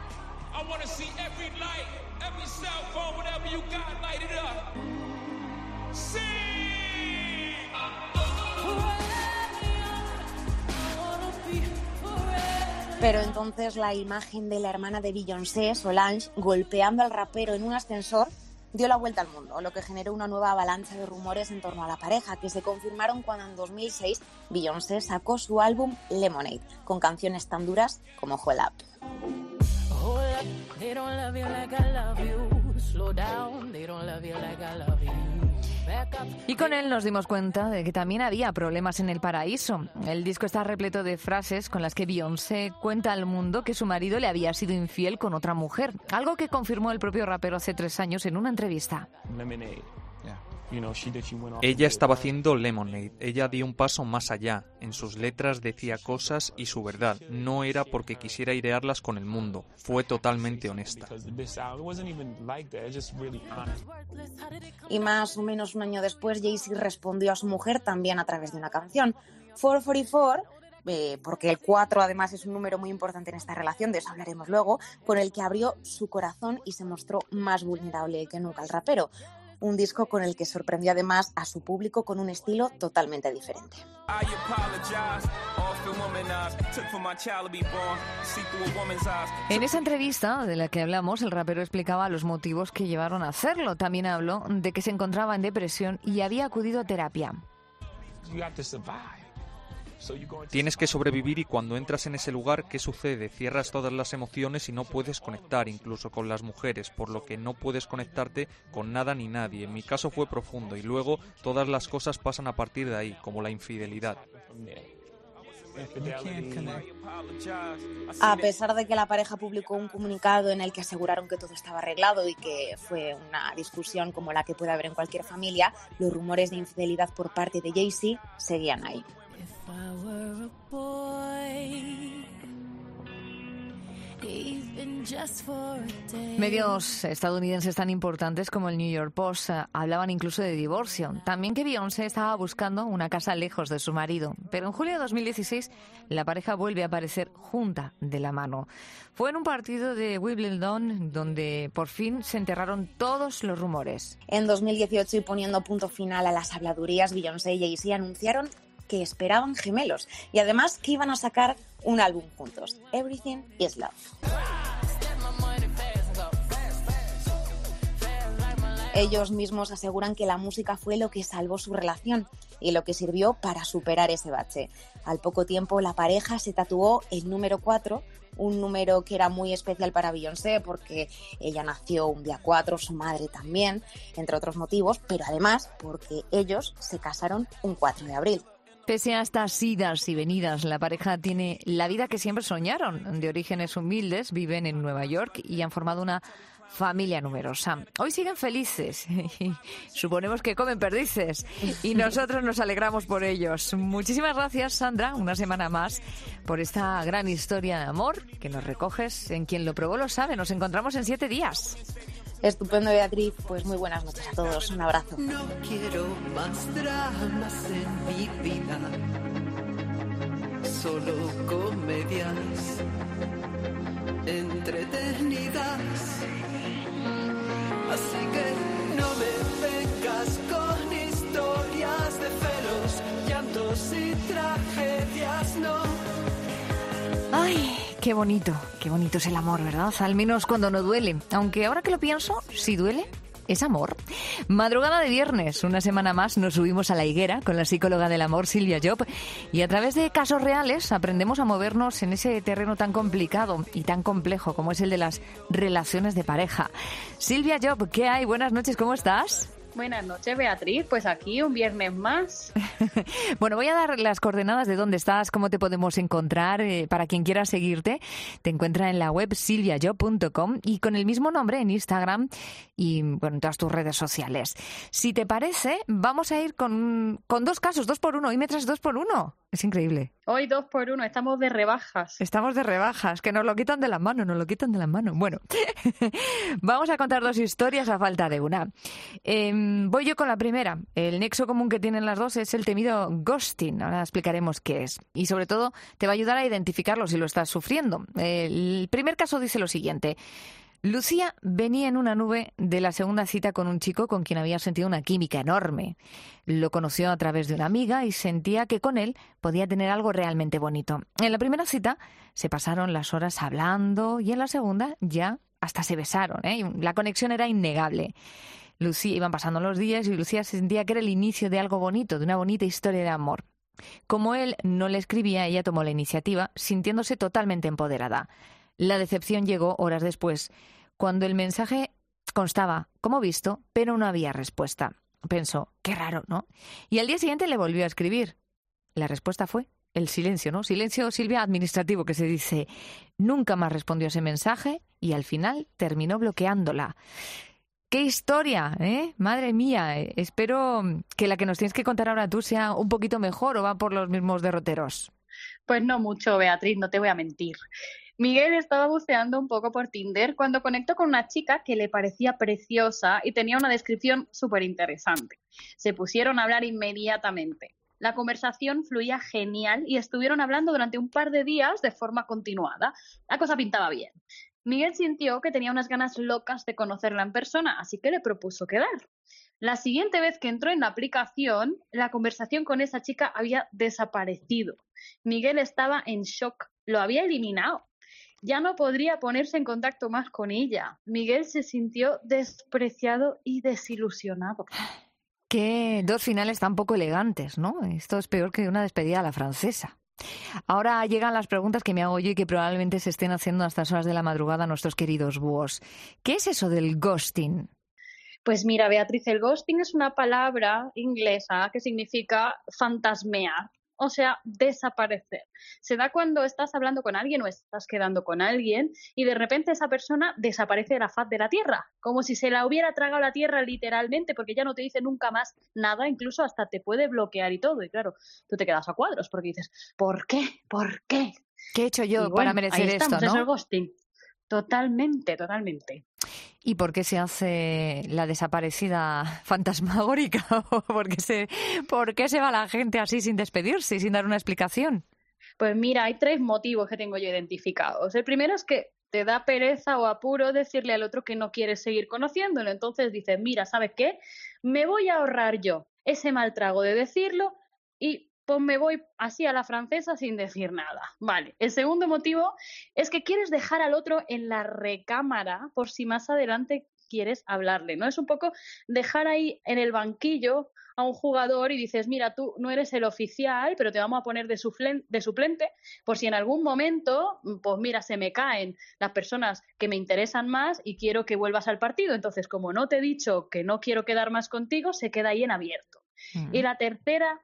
Pero entonces la imagen de la hermana de Beyoncé, Solange, golpeando al rapero en un ascensor, dio la vuelta al mundo, lo que generó una nueva avalancha de rumores en torno a la pareja, que se confirmaron cuando en dos mil seis Beyoncé sacó su álbum Lemonade, con canciones tan duras como Hold Up. Y con él nos dimos cuenta de que también había problemas en el paraíso. El disco está repleto de frases con las que Beyoncé cuenta al mundo que su marido le había sido infiel con otra mujer, algo que confirmó el propio rapero hace tres años en una entrevista. Ella estaba haciendo Lemonade. Ella dio un paso más allá. En sus letras decía cosas y su verdad. No era porque quisiera airearlas con el mundo. Fue totalmente honesta. Y más o menos un año después, Jay-Z respondió a su mujer también a través de una canción. cuatrocientos cuarenta y cuatro, eh, porque el cuatro además es un número muy importante en esta relación, de eso hablaremos luego, con el que abrió su corazón y se mostró más vulnerable que nunca el rapero. Un disco con el que sorprendió además a su público con un estilo totalmente diferente. En esa entrevista de la que hablamos, el rapero explicaba los motivos que llevaron a hacerlo. También habló de que se encontraba en depresión y había acudido a terapia. Tienes que sobrevivir y cuando entras en ese lugar, ¿qué sucede? Cierras todas las emociones y no puedes conectar, incluso con las mujeres, por lo que no puedes conectarte con nada ni nadie. En mi caso fue profundo y luego todas las cosas pasan a partir de ahí, como la infidelidad. A pesar de que la pareja publicó un comunicado en el que aseguraron que todo estaba arreglado y que fue una discusión como la que puede haber en cualquier familia, los rumores de infidelidad por parte de Jay-Z seguían ahí. Medios estadounidenses tan importantes como el New York Post eh, hablaban incluso de divorcio. También que Beyoncé estaba buscando una casa lejos de su marido. Pero en julio de dos mil dieciséis la pareja vuelve a aparecer junta de la mano. Fue en un partido de Wimbledon donde por fin se enterraron todos los rumores. En dos mil dieciocho, y poniendo punto final a las habladurías, Beyoncé y Jay-Z anunciaron que esperaban gemelos y además que iban a sacar un álbum juntos, Everything is Love. Ellos mismos aseguran que la música fue lo que salvó su relación y lo que sirvió para superar ese bache. Al poco tiempo la pareja se tatuó el número cuatro, un número que era muy especial para Beyoncé porque ella nació un día cuatro, su madre también, entre otros motivos, pero además porque ellos se casaron un cuatro de abril. Pese a estas idas y venidas, la pareja tiene la vida que siempre soñaron. De orígenes humildes, viven en Nueva York y han formado una familia numerosa. Hoy siguen felices y suponemos que comen perdices y nosotros nos alegramos por ellos. Muchísimas gracias, Sandra, una semana más por esta gran historia de amor que nos recoges en Quien lo probó lo sabe. Nos encontramos en siete días. Estupendo, Beatriz. Pues muy buenas noches a todos. Un abrazo. No quiero más dramas en mi vida, solo comedias entretenidas. Así que no me vengas con historias de celos, llantos y tragedias, no. Ay, qué bonito, qué bonito es el amor, ¿verdad? Al menos cuando no duele. Aunque ahora que lo pienso, si duele, es amor. Madrugada de viernes, una semana más nos subimos a la higuera con la psicóloga del amor Silvia Job y a través de casos reales aprendemos a movernos en ese terreno tan complicado y tan complejo como es el de las relaciones de pareja. Silvia Job, ¿qué hay? Buenas noches, ¿cómo estás? Buenas noches, Beatriz. Pues aquí un viernes más. Bueno, voy a dar las coordenadas de dónde estás, cómo te podemos encontrar. Eh, para quien quiera seguirte, te encuentra en la web silvia job punto com y con el mismo nombre en Instagram y bueno, en todas tus redes sociales. Si te parece, vamos a ir con, con dos casos, dos por uno. Hoy me traes dos por uno. Es increíble. Hoy dos por uno, estamos de rebajas. Estamos de rebajas, que nos lo quitan de la mano, nos lo quitan de la mano. Bueno, vamos a contar dos historias a falta de una. Eh, voy yo con la primera. El nexo común que tienen las dos es el temido ghosting. Ahora explicaremos qué es. Y sobre todo te va a ayudar a identificarlo si lo estás sufriendo. El primer caso dice lo siguiente. Lucía venía en una nube de la segunda cita con un chico con quien había sentido una química enorme. Lo conoció a través de una amiga y sentía que con él podía tener algo realmente bonito. En la primera cita se pasaron las horas hablando y en la segunda ya hasta se besaron, ¿eh? La conexión era innegable. Lucía, iban pasando los días y Lucía sentía que era el inicio de algo bonito, de una bonita historia de amor. Como él no le escribía, ella tomó la iniciativa, sintiéndose totalmente empoderada. La decepción llegó horas después, cuando el mensaje constaba como visto, pero no había respuesta. Pensó, qué raro, ¿no? Y al día siguiente le volvió a escribir. La respuesta fue el silencio, ¿no? Silencio, Silvia, administrativo, que se dice. Nunca más respondió ese mensaje y al final terminó bloqueándola. ¡Qué historia, eh! Madre mía, eh, espero que la que nos tienes que contar ahora tú sea un poquito mejor o va por los mismos derroteros. Pues no mucho, Beatriz, no te voy a mentir. Miguel estaba buceando un poco por Tinder cuando conectó con una chica que le parecía preciosa y tenía una descripción súper interesante. Se pusieron a hablar inmediatamente. La conversación fluía genial y estuvieron hablando durante un par de días de forma continuada. La cosa pintaba bien. Miguel sintió que tenía unas ganas locas de conocerla en persona, así que le propuso quedar. La siguiente vez que entró en la aplicación, la conversación con esa chica había desaparecido. Miguel estaba en shock, lo había eliminado. Ya no podría ponerse en contacto más con ella. Miguel se sintió despreciado y desilusionado. Qué dos finales tan poco elegantes, ¿no? Esto es peor que una despedida a la francesa. Ahora llegan las preguntas que me hago yo y que probablemente se estén haciendo a estas horas de la madrugada nuestros queridos búhos. ¿Qué es eso del ghosting? Pues mira, Beatriz, el ghosting es una palabra inglesa que significa fantasmear, o sea, desaparecer. Se da cuando estás hablando con alguien o estás quedando con alguien y de repente esa persona desaparece de la faz de la tierra, como si se la hubiera tragado la tierra literalmente, porque ya no te dice nunca más nada, incluso hasta te puede bloquear y todo. Y claro, tú te quedas a cuadros porque dices, ¿por qué? ¿Por qué? ¿Qué he hecho yo Y para bueno, merecer ahí estamos, esto, no? es el ghosting. Totalmente, totalmente. ¿Y por qué se hace la desaparecida fantasmagórica? ¿Por qué se, por qué se va la gente así sin despedirse y sin dar una explicación? Pues mira, hay tres motivos que tengo yo identificados. El primero es que te da pereza o apuro decirle al otro que no quieres seguir conociéndolo. Entonces dices, mira, ¿sabes qué? Me voy a ahorrar yo ese mal trago de decirlo y pues me voy así a la francesa sin decir nada. Vale. El segundo motivo es que quieres dejar al otro en la recámara por si más adelante quieres hablarle, ¿no? Es un poco dejar ahí en el banquillo a un jugador y dices, mira, tú no eres el oficial, pero te vamos a poner de, suflen- de suplente por si en algún momento, pues mira, se me caen las personas que me interesan más y quiero que vuelvas al partido. Entonces, como no te he dicho que no quiero quedar más contigo, se queda ahí en abierto. Uh-huh. Y la tercera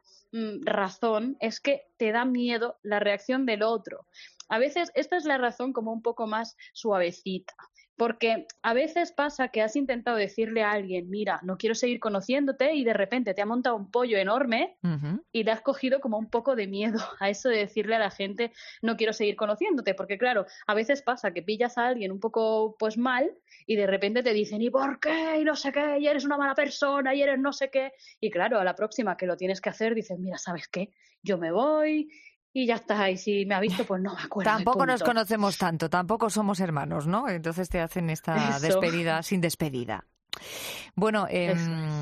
razón es que te da miedo la reacción del otro. A veces esta es la razón como un poco más suavecita, porque a veces pasa que has intentado decirle a alguien, mira, no quiero seguir conociéndote y de repente te ha montado un pollo enorme uh-huh. y le has cogido como un poco de miedo a eso de decirle a la gente, no quiero seguir conociéndote, porque claro, a veces pasa que pillas a alguien un poco pues mal y de repente te dicen, ¿y por qué? Y no sé qué, y eres una mala persona, y eres no sé qué. Y claro, a la próxima que lo tienes que hacer, dices, mira, ¿sabes qué? Yo me voy y ya está. Y si me ha visto, pues no me acuerdo. Tampoco nos conocemos tanto, tampoco somos hermanos, ¿no? Entonces te hacen esta Eso. despedida sin despedida. Bueno, eh,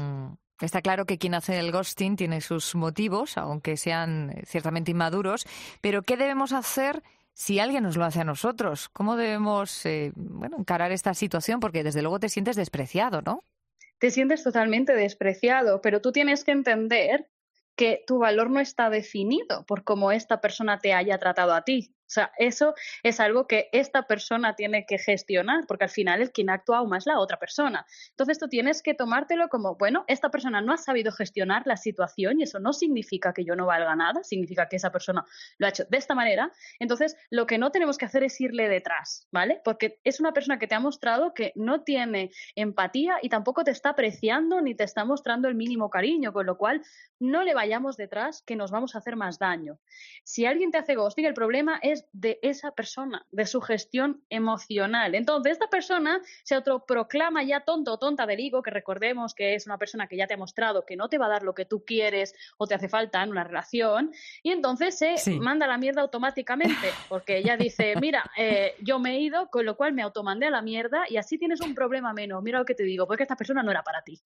está claro que quien hace el ghosting tiene sus motivos, aunque sean ciertamente inmaduros, pero ¿qué debemos hacer si alguien nos lo hace a nosotros? ¿Cómo debemos eh, bueno, encarar esta situación? Porque desde luego te sientes despreciado, ¿no? Te sientes totalmente despreciado, pero tú tienes que entender que tu valor no está definido por cómo esta persona te haya tratado a ti. O sea, eso es algo que esta persona tiene que gestionar, porque al final el quien ha actuado más es la otra persona. Entonces tú tienes que tomártelo como, bueno, esta persona no ha sabido gestionar la situación y eso no significa que yo no valga nada, significa que esa persona lo ha hecho de esta manera. Entonces lo que no tenemos que hacer es irle detrás, ¿vale? Porque es una persona que te ha mostrado que no tiene empatía y tampoco te está apreciando ni te está mostrando el mínimo cariño, con lo cual no le vayamos detrás, que nos vamos a hacer más daño. Si alguien te hace ghosting, el problema es de esa persona, de su gestión emocional. Entonces, esta persona se autoproclama ya tonto o tonta del higo, que recordemos que es una persona que ya te ha mostrado que no te va a dar lo que tú quieres o te hace falta en una relación, y entonces se sí. manda a la mierda automáticamente, porque ella dice, mira, eh, yo me he ido, con lo cual me automandé a la mierda y así tienes un problema menos. Mira lo que te digo, porque esta persona no era para ti.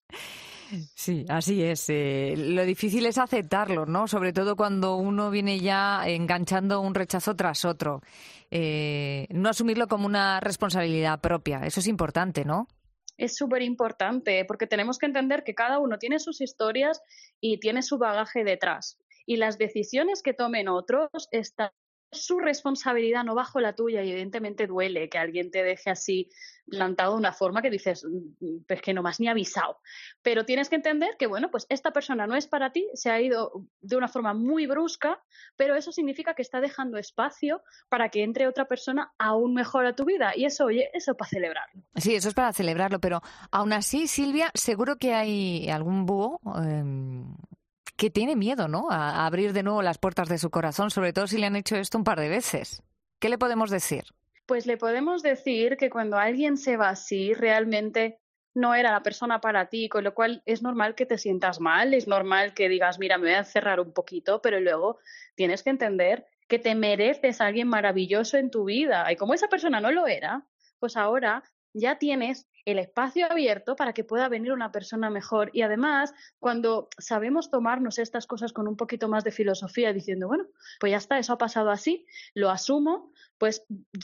Sí, así es. Eh, lo difícil es aceptarlo, ¿no? Sobre todo cuando uno viene ya enganchando un rechazo tras otro. Eh, no asumirlo como una responsabilidad propia. Eso es importante, ¿no? Es súper importante porque tenemos que entender que cada uno tiene sus historias y tiene su bagaje detrás. Y las decisiones que tomen otros están su responsabilidad, no bajo la tuya, y evidentemente duele que alguien te deje así plantado de una forma que dices, pues que no me has ni avisado. Pero tienes que entender que, bueno, pues esta persona no es para ti, se ha ido de una forma muy brusca, pero eso significa que está dejando espacio para que entre otra persona aún mejor a tu vida. Y eso, oye, eso es para celebrarlo. Sí, eso es para celebrarlo, pero aún así, Silvia, seguro que hay algún búho Eh... que tiene miedo, ¿no?, a abrir de nuevo las puertas de su corazón, sobre todo si le han hecho esto un par de veces. ¿Qué le podemos decir? Pues le podemos decir que cuando alguien se va así, realmente no era la persona para ti, con lo cual es normal que te sientas mal, es normal que digas, mira, me voy a encerrar un poquito, pero luego tienes que entender que te mereces a alguien maravilloso en tu vida. Y como esa persona no lo era, pues ahora ya tienes el espacio abierto para que pueda venir una persona mejor. Y además, cuando sabemos tomarnos estas cosas con un poquito más de filosofía, diciendo, bueno, pues ya está, eso ha pasado así, lo asumo, pues ya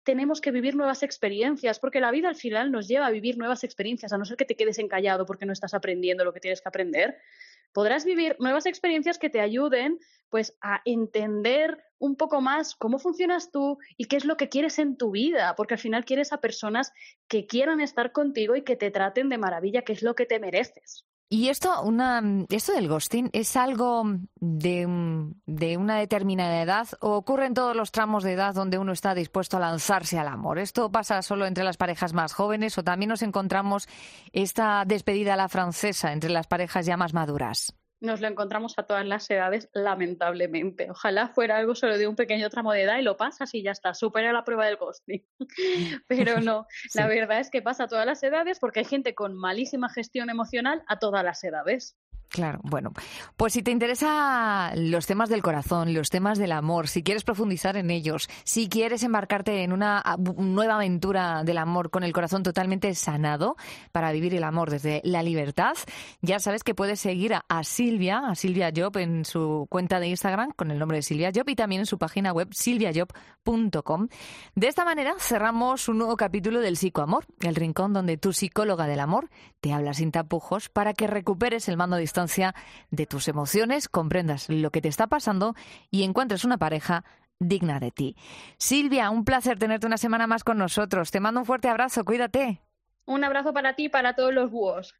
tenemos que vivir nuevas experiencias, porque la vida al final nos lleva a vivir nuevas experiencias, a no ser que te quedes encallado porque no estás aprendiendo lo que tienes que aprender. Podrás vivir nuevas experiencias que te ayuden pues a entender un poco más cómo funcionas tú y qué es lo que quieres en tu vida, porque al final quieres a personas que quieran estar contigo y que te traten de maravilla, que es lo que te mereces. Y esto, una, esto del ghosting, ¿es algo de, de una determinada edad o ocurre en todos los tramos de edad donde uno está dispuesto a lanzarse al amor? ¿Esto pasa solo entre las parejas más jóvenes o también nos encontramos esta despedida a la francesa entre las parejas ya más maduras? Nos lo encontramos a todas las edades, lamentablemente. Ojalá fuera algo solo de un pequeño tramo de edad y lo pasas y ya está, supera la prueba del ghosting. Pero no, sí. La verdad es que pasa a todas las edades porque hay gente con malísima gestión emocional a todas las edades. Claro, bueno, pues si te interesan los temas del corazón, los temas del amor, si quieres profundizar en ellos, si quieres embarcarte en una nueva aventura del amor con el corazón totalmente sanado para vivir el amor desde la libertad, ya sabes que puedes seguir a, a Silvia, a Silvia Job en su cuenta de Instagram con el nombre de Silvia Job y también en su página web silvia job punto com. De esta manera cerramos un nuevo capítulo del Psicoamor, el rincón donde tu psicóloga del amor te habla sin tapujos para que recuperes el mando a distancia de tus emociones, comprendas lo que te está pasando y encuentres una pareja digna de ti. Silvia, un placer tenerte una semana más con nosotros. Te mando un fuerte abrazo, cuídate. Un abrazo para ti y para todos los búhos.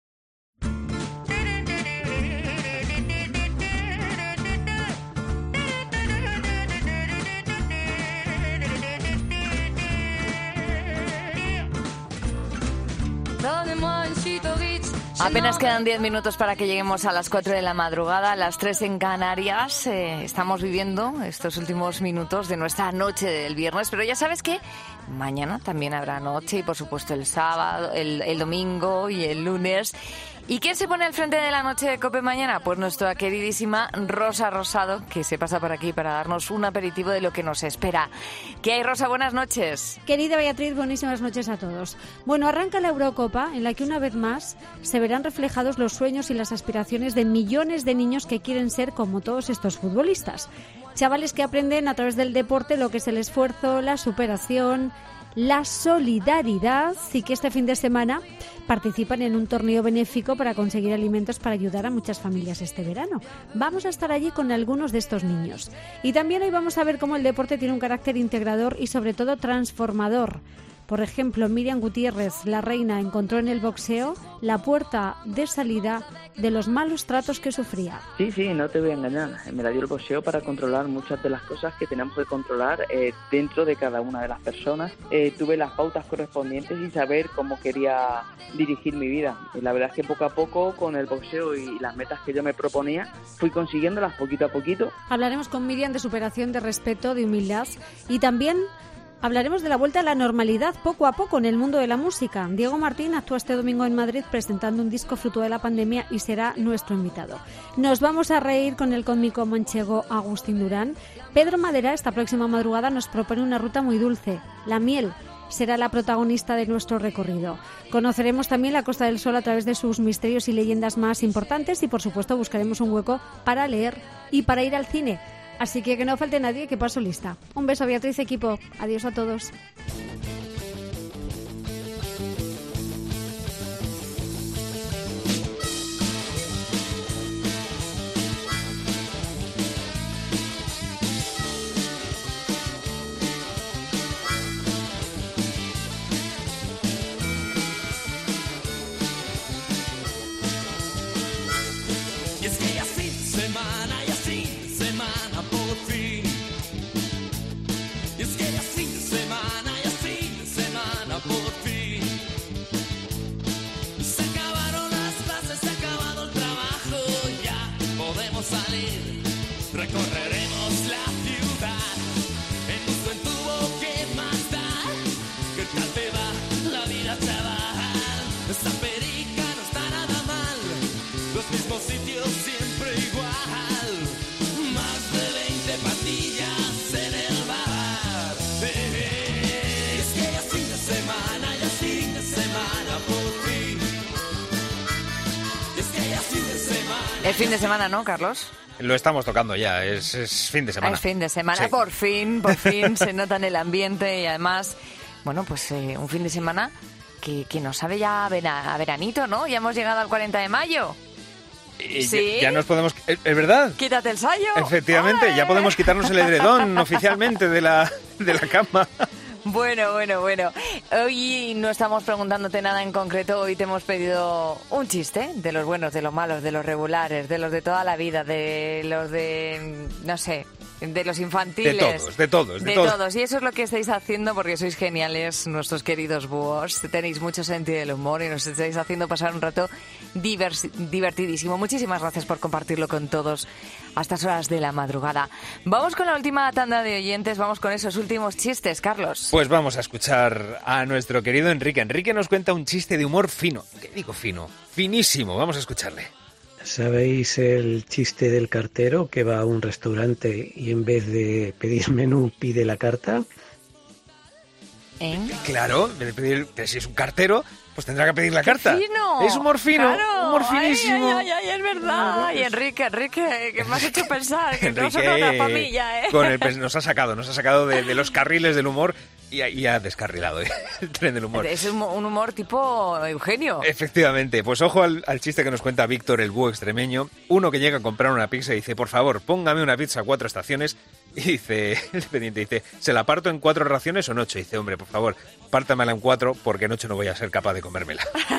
Apenas quedan diez minutos para que lleguemos a las cuatro de la madrugada, a las tres en Canarias. Eh, estamos viviendo estos últimos minutos de nuestra noche del viernes, pero ya sabes que mañana también habrá noche y por supuesto el sábado, el, el domingo y el lunes. ¿Y quién se pone al frente de la noche de COPE mañana? Pues nuestra queridísima Rosa Rosado, que se pasa por aquí para darnos un aperitivo de lo que nos espera. ¿Qué hay, Rosa? Buenas noches. Querida Beatriz, buenísimas noches a todos. Bueno, arranca la Eurocopa, en la que una vez más se verán reflejados los sueños y las aspiraciones de millones de niños que quieren ser como todos estos futbolistas. Chavales que aprenden a través del deporte lo que es el esfuerzo, la superación, la solidaridad y que este fin de semana participan en un torneo benéfico para conseguir alimentos para ayudar a muchas familias este verano. Vamos a estar allí con algunos de estos niños. Y también hoy vamos a ver cómo el deporte tiene un carácter integrador y sobre todo transformador. Por ejemplo, Miriam Gutiérrez, la reina, encontró en el boxeo la puerta de salida de los malos tratos que sufría. Sí, sí, no te voy a engañar. Me la dio el boxeo para controlar muchas de las cosas que tenemos que controlar eh, dentro de cada una de las personas. Eh, tuve las pautas correspondientes y saber cómo quería dirigir mi vida. Y la verdad es que poco a poco, con el boxeo y las metas que yo me proponía, fui consiguiéndolas poquito a poquito. Hablaremos con Miriam de superación, de respeto, de humildad y también hablaremos de la vuelta a la normalidad poco a poco en el mundo de la música. Diego Martín actúa este domingo en Madrid presentando un disco fruto de la pandemia y será nuestro invitado. Nos vamos a reír con el cómico manchego Agustín Durán. Pedro Madera esta próxima madrugada nos propone una ruta muy dulce, la miel. Será la protagonista de nuestro recorrido. Conoceremos también la Costa del Sol a través de sus misterios y leyendas más importantes y, por supuesto, buscaremos un hueco para leer y para ir al cine. Así que que no falte nadie, que paso lista. Un beso, Beatriz, equipo. Adiós a todos. Y es que ya fin semana, ya fin semana por fin. Y es que ya fin semana, ya Es fin de semana, ¿no, Carlos? Lo estamos tocando ya, es, es fin de semana. Es fin de semana, Sí. por fin, por fin se nota en el ambiente y además, bueno, pues eh, un fin de semana que, que nos sabe ya a, vera- a veranito, ¿no? Ya hemos llegado al cuarenta de mayo. Y ¿Sí? ya, ya nos podemos... ¿Es es verdad? Quítate el sayo. Efectivamente, ya podemos quitarnos el edredón oficialmente de la, de la cama. Bueno, bueno, bueno. Hoy no estamos preguntándote nada en concreto. Hoy te hemos pedido un chiste de los buenos, de los malos, de los regulares, de los de toda la vida, de los de, no sé, de los infantiles. De todos, de todos, de De todos. todos. Y eso es lo que estáis haciendo porque sois geniales, nuestros queridos búhos. Tenéis mucho sentido del humor y nos estáis haciendo pasar un rato divers- divertidísimo. Muchísimas gracias por compartirlo con todos a estas horas de la madrugada. Vamos con la última tanda de oyentes, vamos con esos últimos chistes, Carlos. Pues vamos a escuchar a nuestro querido Enrique. Enrique nos cuenta un chiste de humor fino. ¿Qué digo fino? Finísimo. Vamos a escucharle. ¿Sabéis el chiste del cartero que va a un restaurante y en vez de pedir menú pide la carta? ¿Eh? Claro, en vez de pedir, que si es un cartero, pues tendrá que pedir la carta. ¡Fino! Es humor fino, Claro. humor Ay, finísimo. Ay, ay, ay, es verdad. Ay, Enrique, Enrique, que me has hecho pensar que no Enrique, son una familia, ¿eh? con el, pues, nos ha sacado, nos ha sacado de, de los carriles del humor y, ha- y ha descarrilado ¿eh? el tren del humor. Es un, un humor tipo Eugenio. Efectivamente, pues ojo al, al chiste que nos cuenta Víctor, el búho extremeño. Uno que llega a comprar una pizza y dice, por favor, póngame una pizza a cuatro estaciones. Y dice, el dependiente dice, ¿se la parto en cuatro raciones o en ocho? Y dice, hombre, por favor, pártamela en cuatro porque en ocho no voy a ser capaz de comérmela.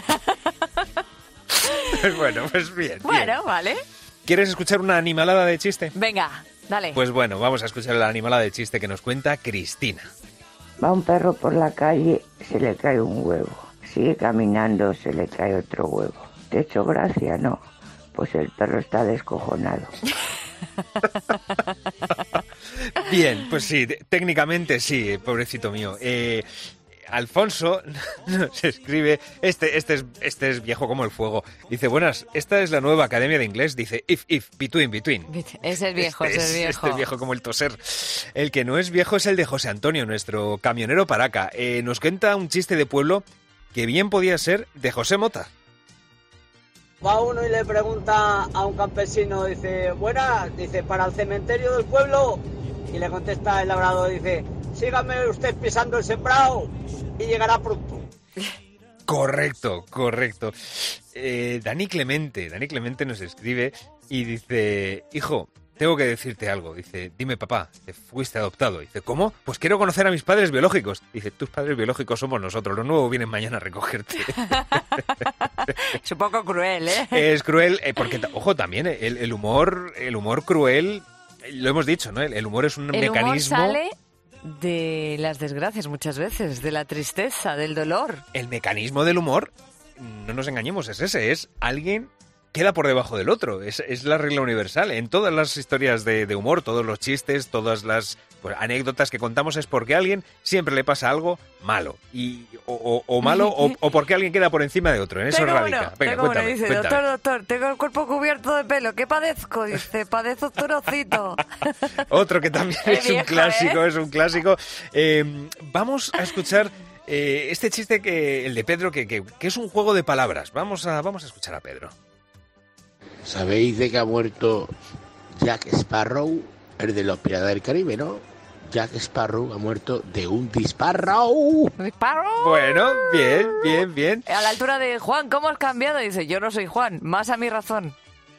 Pues bueno, pues bien, bien. Bueno, vale. ¿Quieres escuchar una animalada de chiste? Venga, dale. Pues bueno, vamos a escuchar la animalada de chiste que nos cuenta Cristina. Va un perro por la calle, se le cae un huevo. Sigue caminando, se le cae otro huevo. ¿Te he hecho gracia? No. Pues el perro está descojonado. Bien, pues sí, t- técnicamente sí, pobrecito mío. Eh, Alfonso nos escribe, este, este, es, este es viejo como el fuego. Dice, buenas, esta es la nueva academia de inglés. Dice, if, if, between, between. Ese es viejo, Este ese es viejo. Este es viejo como el toser. El que no es viejo es el de José Antonio, nuestro camionero paraca. Eh, nos cuenta un chiste de pueblo que bien podía ser de José Mota. Va uno y le pregunta a un campesino, dice, buenas, dice, ¿para el cementerio del pueblo? Y le contesta el labrador, dice, sígame usted pisando el sembrado y llegará pronto. Correcto, correcto. Eh, Dani Clemente, Dani Clemente nos escribe y dice, hijo, tengo que decirte algo. Dice, dime papá, te fuiste adoptado. Dice, ¿cómo? Pues quiero conocer a mis padres biológicos. Dice, tus padres biológicos somos nosotros, los nuevos vienen mañana a recogerte. Es un poco cruel, ¿eh? Es cruel, eh, porque, ta- ojo, también eh, el, el humor, el humor cruel, eh, lo hemos dicho, ¿no? El, el humor es un El humor mecanismo... sale de las desgracias muchas veces, de la tristeza, del dolor. El mecanismo del humor, no nos engañemos, es ese, es alguien queda por debajo del otro, es, es la regla universal. En todas las historias de, de humor, todos los chistes, todas las pues, anécdotas que contamos es porque a alguien siempre le pasa algo malo, y o, o- o malo o, o porque alguien queda por encima de otro, en eso Tengo radica. uno, Venga, tengo uno, cuéntame, dice, cuéntame. doctor, doctor, tengo el cuerpo cubierto de pelo, ¿qué padezco? Dice, padezco torocito. Otro que también Es es un viejo, clásico, ¿eh? es un clásico. Eh, vamos a escuchar eh, este chiste, que el de Pedro, que, que, que es un juego de palabras. Vamos a, vamos a escuchar a Pedro. ¿Sabéis de qué ha muerto Jack Sparrow? El de los Piratas del Caribe, ¿no? Jack Sparrow ha muerto de un disparo. ¿Disparo? Bueno, bien, bien, bien. A la altura de Juan, ¿cómo has cambiado? Dice, yo no soy Juan, más a mi razón.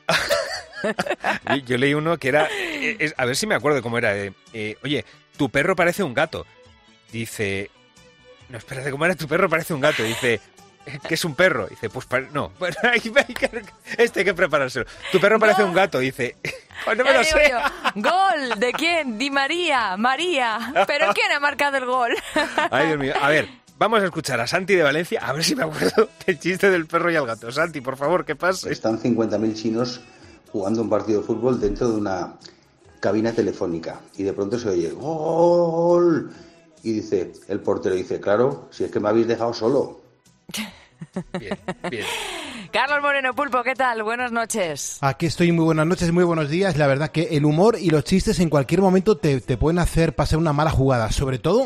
Y yo leí uno que era, eh, es- a ver si me acuerdo cómo era. eh, eh, Oye, tu perro parece un gato. Dice, no, espérate, ¿cómo era? Tu perro parece un gato. Dice, ¿qué es un perro? Dice, pues pare- no, bueno, hay- hay que- este hay que preparárselo. Tu perro parece un gato. Dice, pues no me Ya lo digo sé. yo, ¿gol? ¿De quién? Di María, María. ¿Pero quién ha marcado el gol? Ay, Dios mío. A ver, vamos a escuchar a Santi de Valencia, a ver si me acuerdo del chiste del perro y el gato. Santi, por favor, ¿qué pasa? Están cincuenta mil chinos jugando un partido de fútbol dentro de una cabina telefónica y de pronto se oye ¡gol! Y dice, el portero dice, claro, si es que me habéis dejado solo. Bien, bien. Carlos Moreno Pulpo, ¿qué tal? Buenas noches. Aquí estoy, muy buenas noches, muy buenos días. La verdad que el humor y los chistes en cualquier momento te, te pueden hacer pasar una mala jugada, sobre todo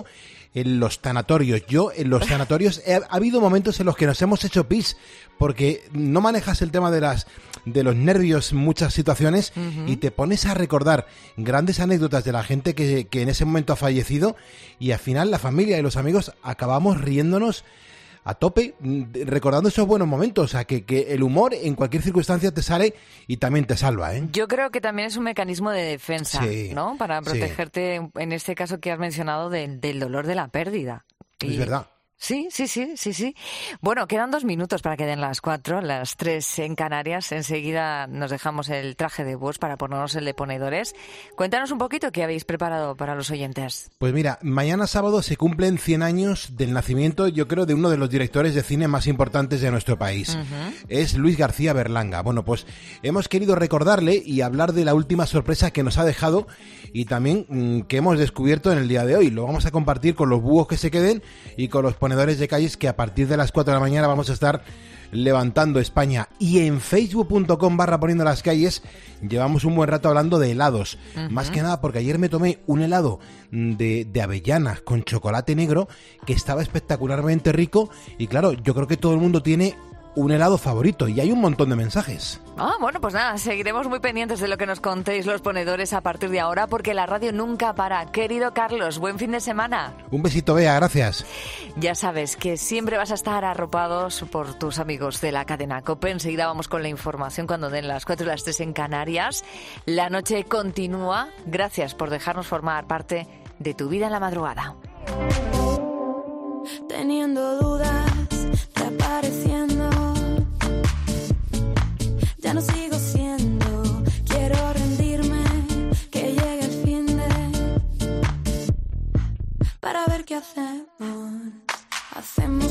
en los tanatorios. Yo, en los tanatorios, he, ha habido momentos en los que nos hemos hecho pis, porque no manejas el tema de las de los nervios en muchas situaciones uh-huh. y te pones a recordar grandes anécdotas de la gente que, que en ese momento ha fallecido, y al final la familia y los amigos acabamos riéndonos a tope, recordando esos buenos momentos. O sea, que, que el humor en cualquier circunstancia te sale y también te salva, ¿eh? Yo creo que también es un mecanismo de defensa, sí, ¿no? Para protegerte, sí. en este caso que has mencionado, de, del dolor de la pérdida. Y... Es verdad. Sí, sí, sí, sí, sí. Bueno, quedan dos minutos para que den las cuatro, las tres en Canarias. Enseguida nos dejamos el traje de bus para ponernos el de ponedores. Cuéntanos un poquito qué habéis preparado para los oyentes. Pues mira, mañana sábado se cumplen cien años del nacimiento, yo creo, de uno de los directores de cine más importantes de nuestro país. Uh-huh. Es Luis García Berlanga. Bueno, pues hemos querido recordarle y hablar de la última sorpresa que nos ha dejado y también mmm, que hemos descubierto en el día de hoy. Lo vamos a compartir con los búhos que se queden y con los ponedores de calles, que a partir de las cuatro de la mañana vamos a estar levantando España. Y en facebook punto com barra poniendo las calles llevamos un buen rato hablando de helados. Uh-huh. Más que nada porque ayer me tomé un helado de, de avellanas con chocolate negro que estaba espectacularmente rico, y claro, yo creo que todo el mundo tiene un helado favorito y hay un montón de mensajes. Ah, bueno, pues nada, seguiremos muy pendientes de lo que nos contéis los ponedores a partir de ahora, porque la radio nunca para. Querido Carlos, buen fin de semana. Un besito, Bea, gracias. Ya sabes que siempre vas a estar arropados por tus amigos de la cadena COPE. Enseguida vamos con la información cuando den las cuatro y las tres en Canarias. La noche continúa. Gracias por dejarnos formar parte de tu vida en la madrugada. Teniendo dudas, reapareciendo. Ya no sigo siendo, quiero rendirme, que llegue el fin de, para ver qué hacemos, hacemos